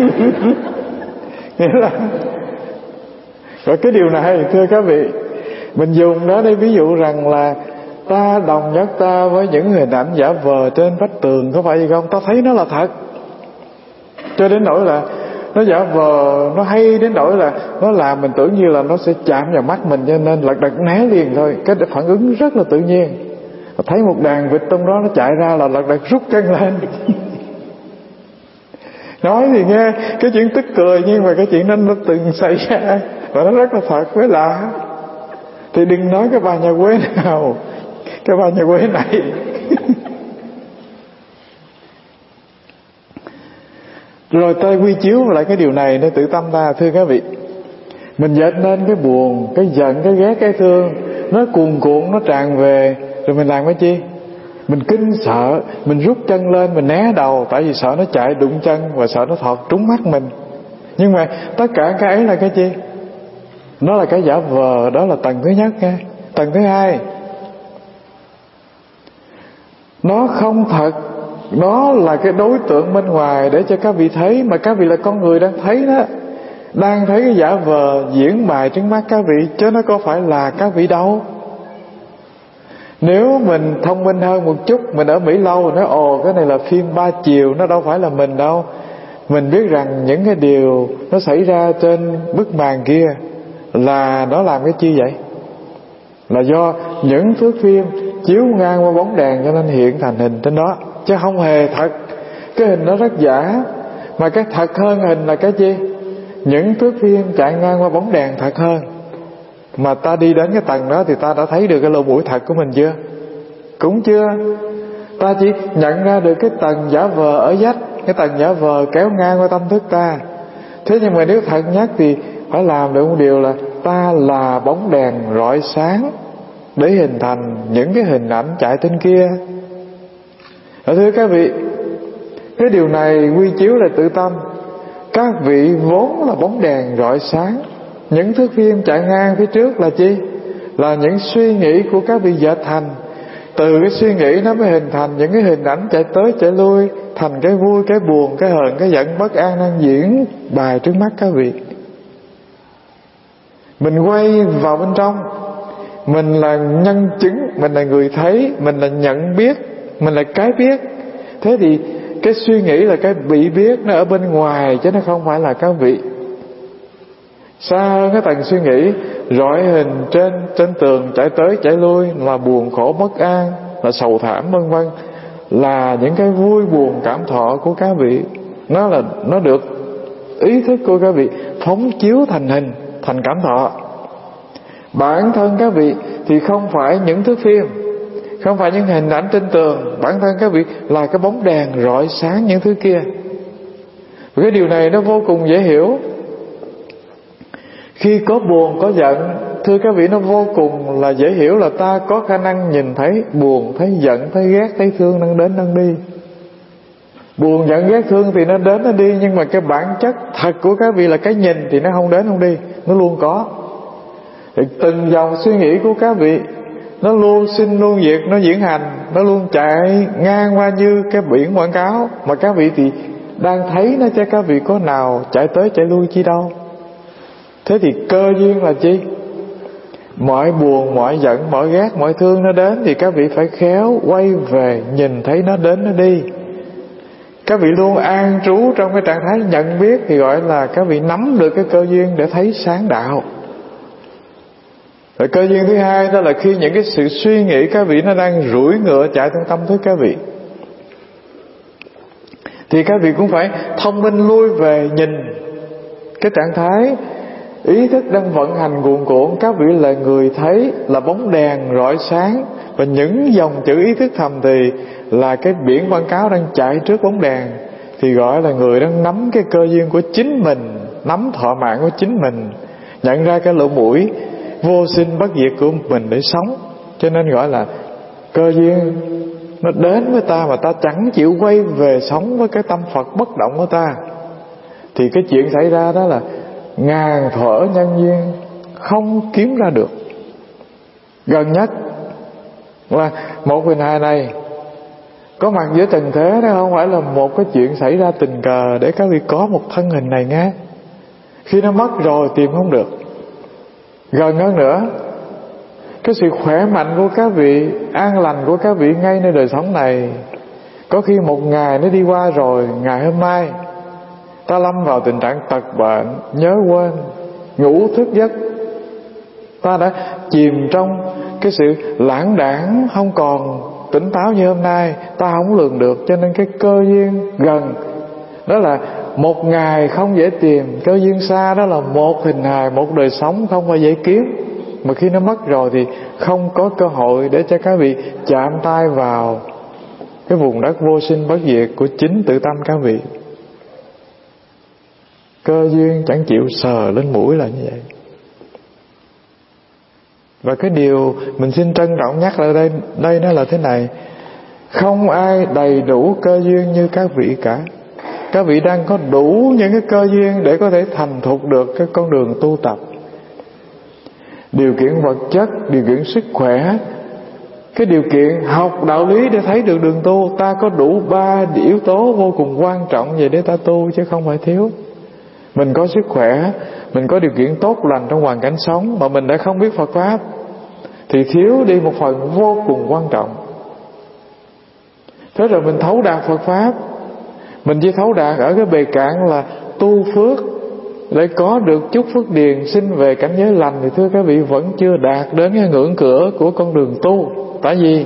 Nghĩa là rồi cái điều này thưa các vị, mình dùng đó để ví dụ rằng là ta đồng nhất ta với những hình ảnh giả vờ trên vách tường, có phải gì không? Ta thấy nó là thật, cho đến nỗi là nó giả vờ, nó hay đến nỗi là nó làm mình tưởng như là nó sẽ chạm vào mắt mình, cho nên lật đật né liền thôi. Cái phản ứng rất là tự nhiên. Thấy một đàn vịt trong đó nó chạy ra là lật đật rút chân lên. Nói thì nghe cái chuyện tức cười, nhưng mà cái chuyện đó nó từng xảy ra và nó rất là thật với lạ. Thì đừng nói cái bà nhà quê nào, cái bà nhà quê này. Rồi ta quy chiếu lại cái điều này để tự tâm ta. Thưa các vị, mình dệt nên cái buồn, cái giận, cái ghét, cái thương, nó cuồn cuộn, nó tràn về. Rồi mình làm cái chi? Mình kinh sợ, mình rút chân lên, mình né đầu, tại vì sợ nó chạy đụng chân và sợ nó thọt trúng mắt mình. Nhưng mà tất cả cái ấy là cái chi? Nó là cái giả vờ. Đó là tầng thứ nhất nha. Tầng thứ hai, nó không thật. Nó là cái đối tượng bên ngoài để cho các vị thấy, mà các vị là con người đang thấy đó, đang thấy cái giả vờ diễn bài trước mắt các vị, chứ nó có phải là các vị đâu. Nếu mình thông minh hơn một chút, mình ở Mỹ lâu, nói ồ cái này là phim 3 chiều, nó đâu phải là mình đâu. Mình biết rằng những cái điều nó xảy ra trên bức màn kia là nó làm cái chi vậy? Là do những thước phim chiếu ngang qua bóng đèn cho nên hiện thành hình trên đó, chứ không hề thật. Cái hình nó rất giả. Mà cái thật hơn hình là cái chi? Những thước phim chạy ngang qua bóng đèn thật hơn. Mà ta đi đến cái tầng đó thì ta đã thấy được cái lỗ mũi thật của mình chưa? Cũng chưa. Ta chỉ nhận ra được cái tầng giả vờ ở vách, cái tầng giả vờ kéo ngang qua tâm thức ta. Thế nhưng mà nếu thật nhất thì phải làm được một điều là ta là bóng đèn rọi sáng để hình thành những cái hình ảnh chạy trên kia. Thưa các vị, cái điều này quy chiếu là tự tâm. Các vị vốn là bóng đèn rọi sáng. Những thước phim chạy ngang phía trước là chi? Là những suy nghĩ của các vị dệt thành. Từ cái suy nghĩ nó mới hình thành những cái hình ảnh chạy tới chạy lui, thành cái vui, cái buồn, cái hờn, cái giận, bất an đang diễn bài trước mắt các vị. Mình quay vào bên trong, mình là nhân chứng, mình là người thấy, mình là nhận biết, mình là cái biết. Thế thì cái suy nghĩ là cái bị biết, nó ở bên ngoài chứ nó không phải là các vị. Xa hơn cái tầng suy nghĩ, rọi hình trên tường chạy tới chạy lui là buồn khổ bất an, là sầu thảm vân vân, là những cái vui buồn cảm thọ của các vị. Nó được ý thức của các vị phóng chiếu thành hình, thành cảm thọ. Bản thân các vị thì không phải những thước phim, không phải những hình ảnh trên tường. Bản thân các vị là cái bóng đèn rọi sáng những thứ kia. Và cái điều này nó vô cùng dễ hiểu. Khi có buồn, có giận, thưa các vị, nó vô cùng là dễ hiểu là ta có khả năng nhìn thấy buồn, thấy giận, thấy ghét, thấy thương đang đến đang đi. Buồn, giận, ghét, thương thì nó đến nó đi, nhưng mà cái bản chất thật của các vị là cái nhìn thì nó không đến không đi, nó luôn có. Thì từng dòng suy nghĩ của các vị nó luôn sinh luôn diệt, nó diễn hành, nó luôn chạy ngang qua như cái biển quảng cáo, mà các vị thì đang thấy nó, chứ các vị có nào chạy tới chạy lui chi đâu. Thế thì cơ duyên là chi? Mọi buồn, mọi giận, mọi ghét, mọi thương nó đến thì các vị phải khéo quay về nhìn thấy nó đến nó đi. Các vị luôn an trú trong cái trạng thái nhận biết thì gọi là các vị nắm được cái cơ duyên để thấy sáng đạo. Rồi cơ duyên thứ hai đó là khi những cái sự suy nghĩ các vị nó đang rủi ngựa chạy trong tâm thức các vị, thì các vị cũng phải thông minh lui về nhìn cái trạng thái ý thức đang vận hành cuồn cuộn. Các vị là người thấy, là bóng đèn rọi sáng, và những dòng chữ ý thức thầm thì là cái biển quảng cáo đang chạy trước bóng đèn, thì gọi là người đang nắm cái cơ duyên của chính mình, nắm thọ mạng của chính mình, nhận ra cái lỗ mũi vô sinh bất diệt của mình để sống. Cho nên gọi là cơ duyên nó đến với ta mà ta chẳng chịu quay về sống với cái tâm Phật bất động của ta, thì cái chuyện xảy ra đó là ngàn thuở nhân duyên không kiếm ra được. Gần nhất là một hình hài này có mặt giữa trần thế đó, không phải là một cái chuyện xảy ra tình cờ để các vị có một thân hình này nghe. Khi nó mất rồi tìm không được. Gần hơn nữa, cái sự khỏe mạnh của các vị, an lành của các vị ngay nơi đời sống này, có khi một ngày nó đi qua rồi, ngày hôm nay ta lâm vào tình trạng tật bệnh, nhớ quên, ngủ thức giấc, ta đã chìm trong cái sự lãng đãng, không còn tỉnh táo như hôm nay, ta không lường được. Cho nên cái cơ duyên gần đó là một ngày không dễ tìm, cơ duyên xa đó là một hình hài, một đời sống không phải dễ kiếm. Mà khi nó mất rồi thì không có cơ hội để cho các vị chạm tay vào cái vùng đất vô sinh bất diệt của chính tự tâm các vị. Cơ duyên chẳng chịu sờ lên mũi là như vậy. Và cái điều mình xin trân trọng nhắc lại đây nó là thế này: không ai đầy đủ cơ duyên như các vị cả. Các vị đang có đủ những cái cơ duyên để có thể thành thục được cái con đường tu tập. Điều kiện vật chất, điều kiện sức khỏe, cái điều kiện học đạo lý để thấy được đường tu, ta có đủ 3 yếu tố vô cùng quan trọng về để ta tu chứ không phải thiếu. Mình có sức khỏe, mình có điều kiện tốt lành trong hoàn cảnh sống, mà mình đã không biết Phật Pháp thì thiếu đi một phần vô cùng quan trọng. Thế rồi mình thấu đạt Phật Pháp, mình chỉ thấu đạt ở cái bề cạn là tu phước để có được chút phước điền sinh về cảnh giới lành, thì thưa các vị vẫn chưa đạt đến cái ngưỡng cửa của con đường tu. Tại vì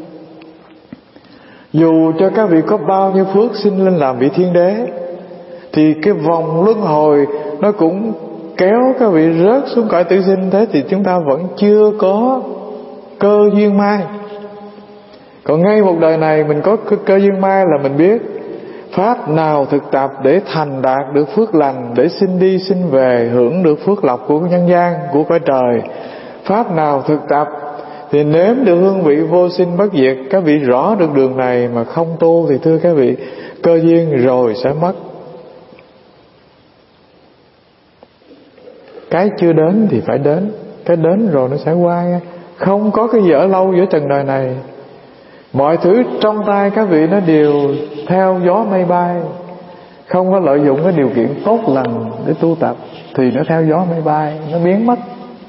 dù cho các vị có bao nhiêu phước sinh lên làm vị thiên đế, thì cái vòng luân hồi nó cũng kéo các vị rớt xuống cõi tử sinh. Thế thì chúng ta vẫn chưa có cơ duyên mai. Còn ngay một đời này mình có cơ duyên mai là mình biết pháp nào thực tập để thành đạt được phước lành, để sinh đi sinh về hưởng được phước lộc của nhân gian, của cõi trời. Pháp nào thực tập thì nếm được hương vị vô sinh bất diệt. Các vị rõ được đường này mà không tu thì thưa các vị, cơ duyên rồi sẽ mất. Cái chưa đến thì phải đến, cái đến rồi nó sẽ qua nha. Không có cái gì ở lâu giữa trần đời này. Mọi thứ trong tay các vị nó đều theo gió mây bay. Không có lợi dụng cái điều kiện tốt lành để tu tập thì nó theo gió mây bay, nó biến mất.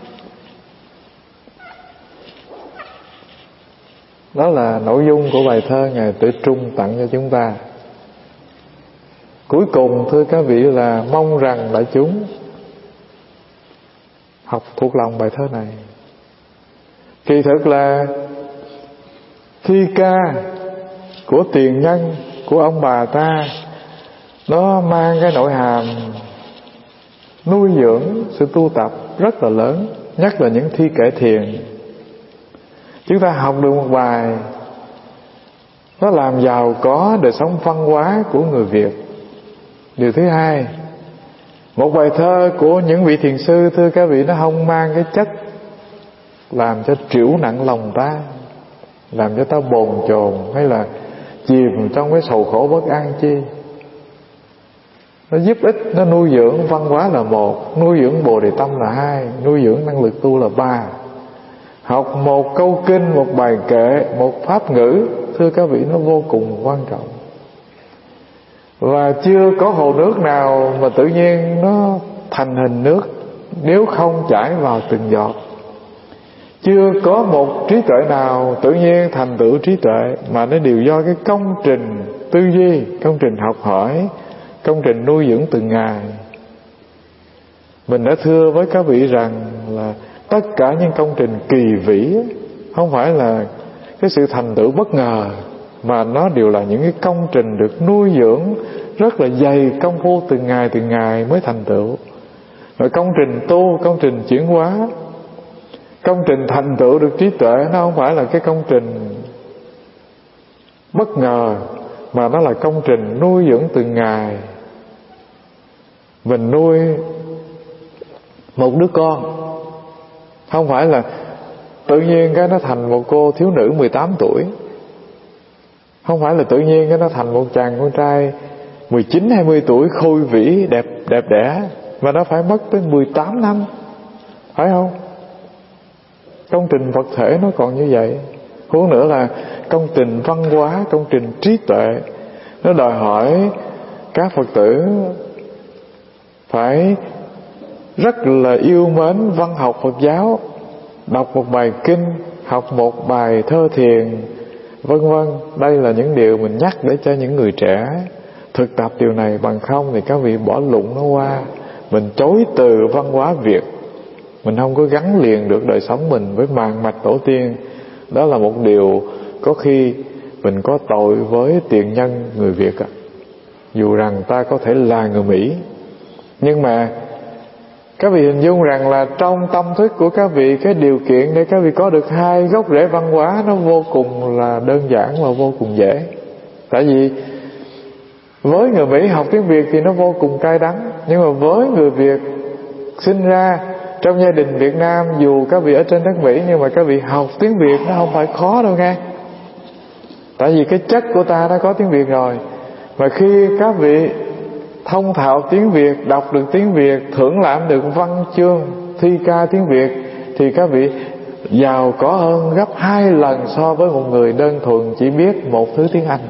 Đó là nội dung của bài thơ Ngài Tuệ Trung tặng cho chúng ta. Cuối cùng thưa các vị là mong rằng đại chúng học thuộc lòng bài thơ này. Kỳ thực là thi ca của tiền nhân, của ông bà ta, nó mang cái nội hàm nuôi dưỡng sự tu tập rất là lớn, nhất là những thi kệ thiền. Chúng ta học được một bài, nó làm giàu có đời sống văn hóa của người Việt. Điều thứ hai, một bài thơ của những vị thiền sư, thưa các vị, nó không mang cái chất làm cho trĩu nặng lòng ta, làm cho ta bồn chồn hay là chìm trong cái sầu khổ bất an chi. Nó giúp ích, nó nuôi dưỡng văn hóa là một, nuôi dưỡng bồ đề tâm là hai, nuôi dưỡng năng lực tu là ba. Học một câu kinh, một bài kệ, một pháp ngữ, thưa các vị, nó vô cùng quan trọng. Và chưa có hồ nước nào mà tự nhiên nó thành hình nước nếu không chảy vào từng giọt. Chưa có một trí tuệ nào tự nhiên thành tựu trí tuệ, mà nó đều do cái công trình tư duy, công trình học hỏi, công trình nuôi dưỡng từng ngày. Mình đã thưa với các vị rằng là tất cả những công trình kỳ vĩ không phải là cái sự thành tựu bất ngờ, mà nó đều là những cái công trình được nuôi dưỡng rất là dày công phu từng ngày mới thành tựu. Rồi công trình tu, công trình chuyển hóa, công trình thành tựu được trí tuệ, nó không phải là cái công trình bất ngờ, mà nó là công trình nuôi dưỡng từng ngày. Mình nuôi một đứa con không phải là tự nhiên cái nó thành một cô thiếu nữ 18 tuổi, không phải là tự nhiên cái nó thành một chàng con trai 19-20 tuổi khôi vĩ đẹp đẽ, mà nó phải mất tới 18 năm, phải không? Công trình vật thể nó còn như vậy, huống nữa là công trình văn hóa, công trình trí tuệ. Nó đòi hỏi các Phật tử phải rất là yêu mến văn học Phật giáo, đọc một bài kinh, học một bài thơ thiền, vân vân. Đây là những điều mình nhắc để cho những người trẻ thực tập điều này, bằng không thì các vị bỏ lụng nó qua. Mình chối từ văn hóa Việt, mình không có gắn liền được đời sống mình với màn mạch tổ tiên. Đó là một điều có khi mình có tội với tiền nhân người Việt ạ. Dù rằng ta có thể là người Mỹ, nhưng mà các vị hình dung rằng là trong tâm thức của các vị, cái điều kiện để các vị có được hai gốc rễ văn hóa nó vô cùng là đơn giản và vô cùng dễ. Tại vì với người Mỹ học tiếng Việt thì nó vô cùng cay đắng, nhưng mà với người Việt sinh ra trong gia đình Việt Nam, dù các vị ở trên đất Mỹ, nhưng mà các vị học tiếng Việt nó không phải khó đâu nghe. Tại vì cái chất của ta đã có tiếng Việt rồi. Và khi các vị thông thạo tiếng Việt, đọc được tiếng Việt, thưởng lãm được văn chương, thi ca tiếng Việt, thì các vị giàu có hơn gấp 2 lần so với một người đơn thuần chỉ biết một thứ tiếng Anh.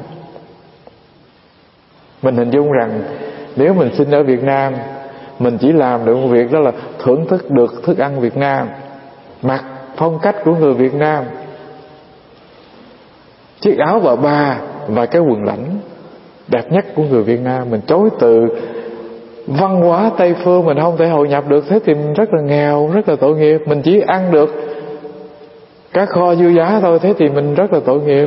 Mình hình dung rằng nếu mình sinh ở Việt Nam, mình chỉ làm được một việc, đó là thưởng thức được thức ăn Việt Nam, mặc phong cách của người Việt Nam, chiếc áo bà và cái quần lãnh đẹp nhất của người Việt Nam. Mình chối từ văn hóa Tây phương, mình không thể hội nhập được, thế thì mình rất là nghèo, rất là tội nghiệp. Mình chỉ ăn được cá kho dư giá thôi, thế thì mình rất là tội nghiệp.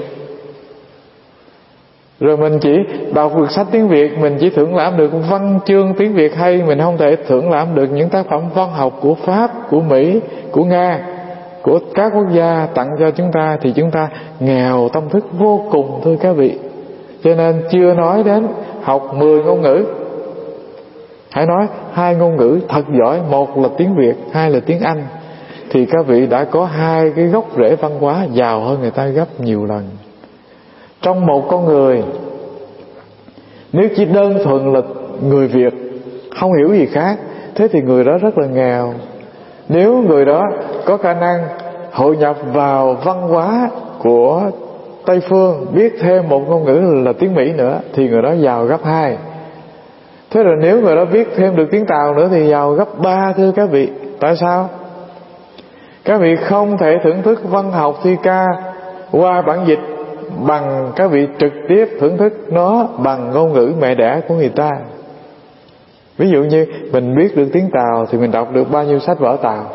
Rồi mình chỉ đọc được sách tiếng Việt, mình chỉ thưởng lãm được văn chương tiếng Việt hay, mình không thể thưởng lãm được những tác phẩm văn học của Pháp, của Mỹ, của Nga, của các quốc gia tặng cho chúng ta, thì chúng ta nghèo tâm thức vô cùng, thưa các vị. Cho nên chưa nói đến học 10 ngôn ngữ, hãy nói 2 ngôn ngữ thật giỏi, một là tiếng Việt, 2 là tiếng Anh, thì các vị đã có 2 cái gốc rễ văn hóa giàu hơn người ta gấp nhiều lần. Trong một con người, nếu chỉ đơn thuần là người Việt không hiểu gì khác, thế thì người đó rất là nghèo. Nếu người đó có khả năng hội nhập vào văn hóa của Tây phương, biết thêm một ngôn ngữ là tiếng Mỹ nữa, thì người đó giàu gấp 2. Thế rồi nếu người đó biết thêm được tiếng Tàu nữa thì giàu gấp 3, thưa các vị. Tại sao? Các vị không thể thưởng thức văn học thi ca qua bản dịch bằng các vị trực tiếp thưởng thức nó bằng ngôn ngữ mẹ đẻ của người ta. Ví dụ như mình biết được tiếng Tàu thì mình đọc được bao nhiêu sách vở Tàu.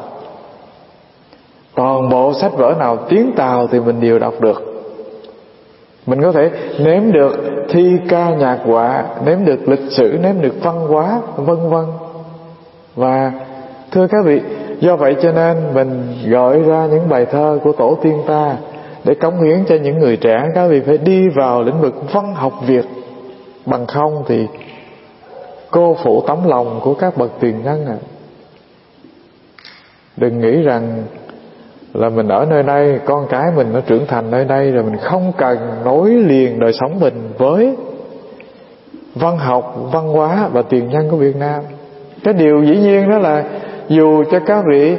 Toàn bộ sách vở nào tiếng Tàu thì mình đều đọc được. Mình có thể nếm được thi ca nhạc họa, nếm được lịch sử, nếm được văn hóa, vân vân. Và thưa các vị, do vậy cho nên mình gọi ra những bài thơ của tổ tiên ta để cống hiến cho những người trẻ. Các vị phải đi vào lĩnh vực văn học Việt, bằng không thì cô phụ tấm lòng của các bậc tiền nhân ạ. Đừng nghĩ rằng là mình ở nơi đây, con cái mình nó trưởng thành nơi đây, rồi mình không cần nối liền đời sống mình với văn học, văn hóa và tiền nhân của Việt Nam. Cái điều dĩ nhiên đó là dù cho các vị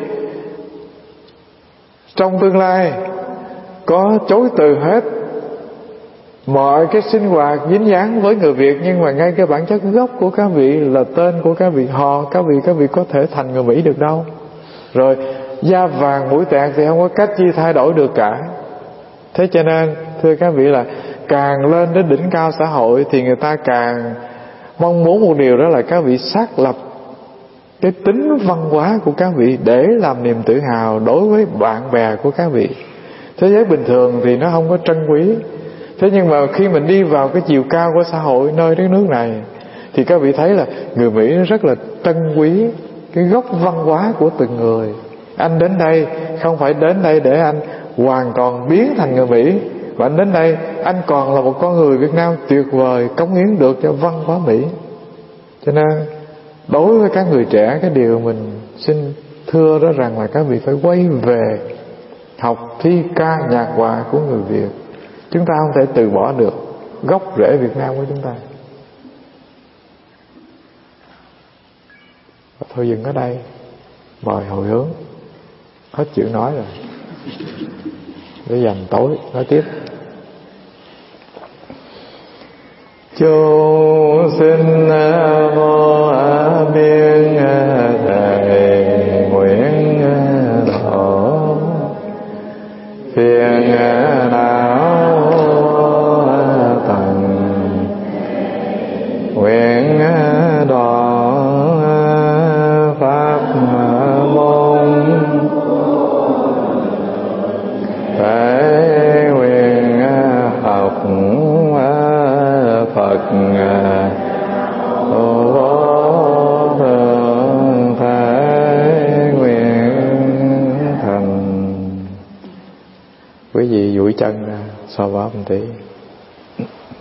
trong tương lai có chối từ hết mọi cái sinh hoạt dính dáng với người Việt, nhưng mà ngay cái bản chất gốc của các vị là tên của các vị họ, các vị có thể thành người Mỹ được đâu. Rồi da vàng mũi tẹt thì không có cách chi thay đổi được cả. Thế cho nên thưa các vị là càng lên đến đỉnh cao xã hội thì người ta càng mong muốn một điều, đó là các vị xác lập cái tính văn hóa của các vị để làm niềm tự hào đối với bạn bè của các vị. Thế giới bình thường thì nó không có trân quý. Thế nhưng mà khi mình đi vào cái chiều cao của xã hội nơi đất nước này thì các vị thấy là người Mỹ rất là trân quý cái gốc văn hóa của từng người. Anh đến đây không phải đến đây để anh hoàn toàn biến thành người Mỹ, và anh đến đây anh còn là một con người Việt Nam tuyệt vời, cống hiến được cho văn hóa Mỹ. Cho nên đối với các người trẻ, cái điều mình xin thưa đó rằng là các vị phải quay về học thi ca nhạc họa của người Việt. Chúng ta không thể từ bỏ được gốc rễ Việt Nam của chúng ta. Thôi dừng ở đây, mời hồi hướng. Hết chuyện nói rồi, để dành tối nói tiếp. Chúng sinh vô biên thầy nguyện độ phiền não tận, nguyện độ pháp môn thể nguyện học Phật vô thượng thể nguyện thành. Quý vị duỗi chân ra so bóp một tí.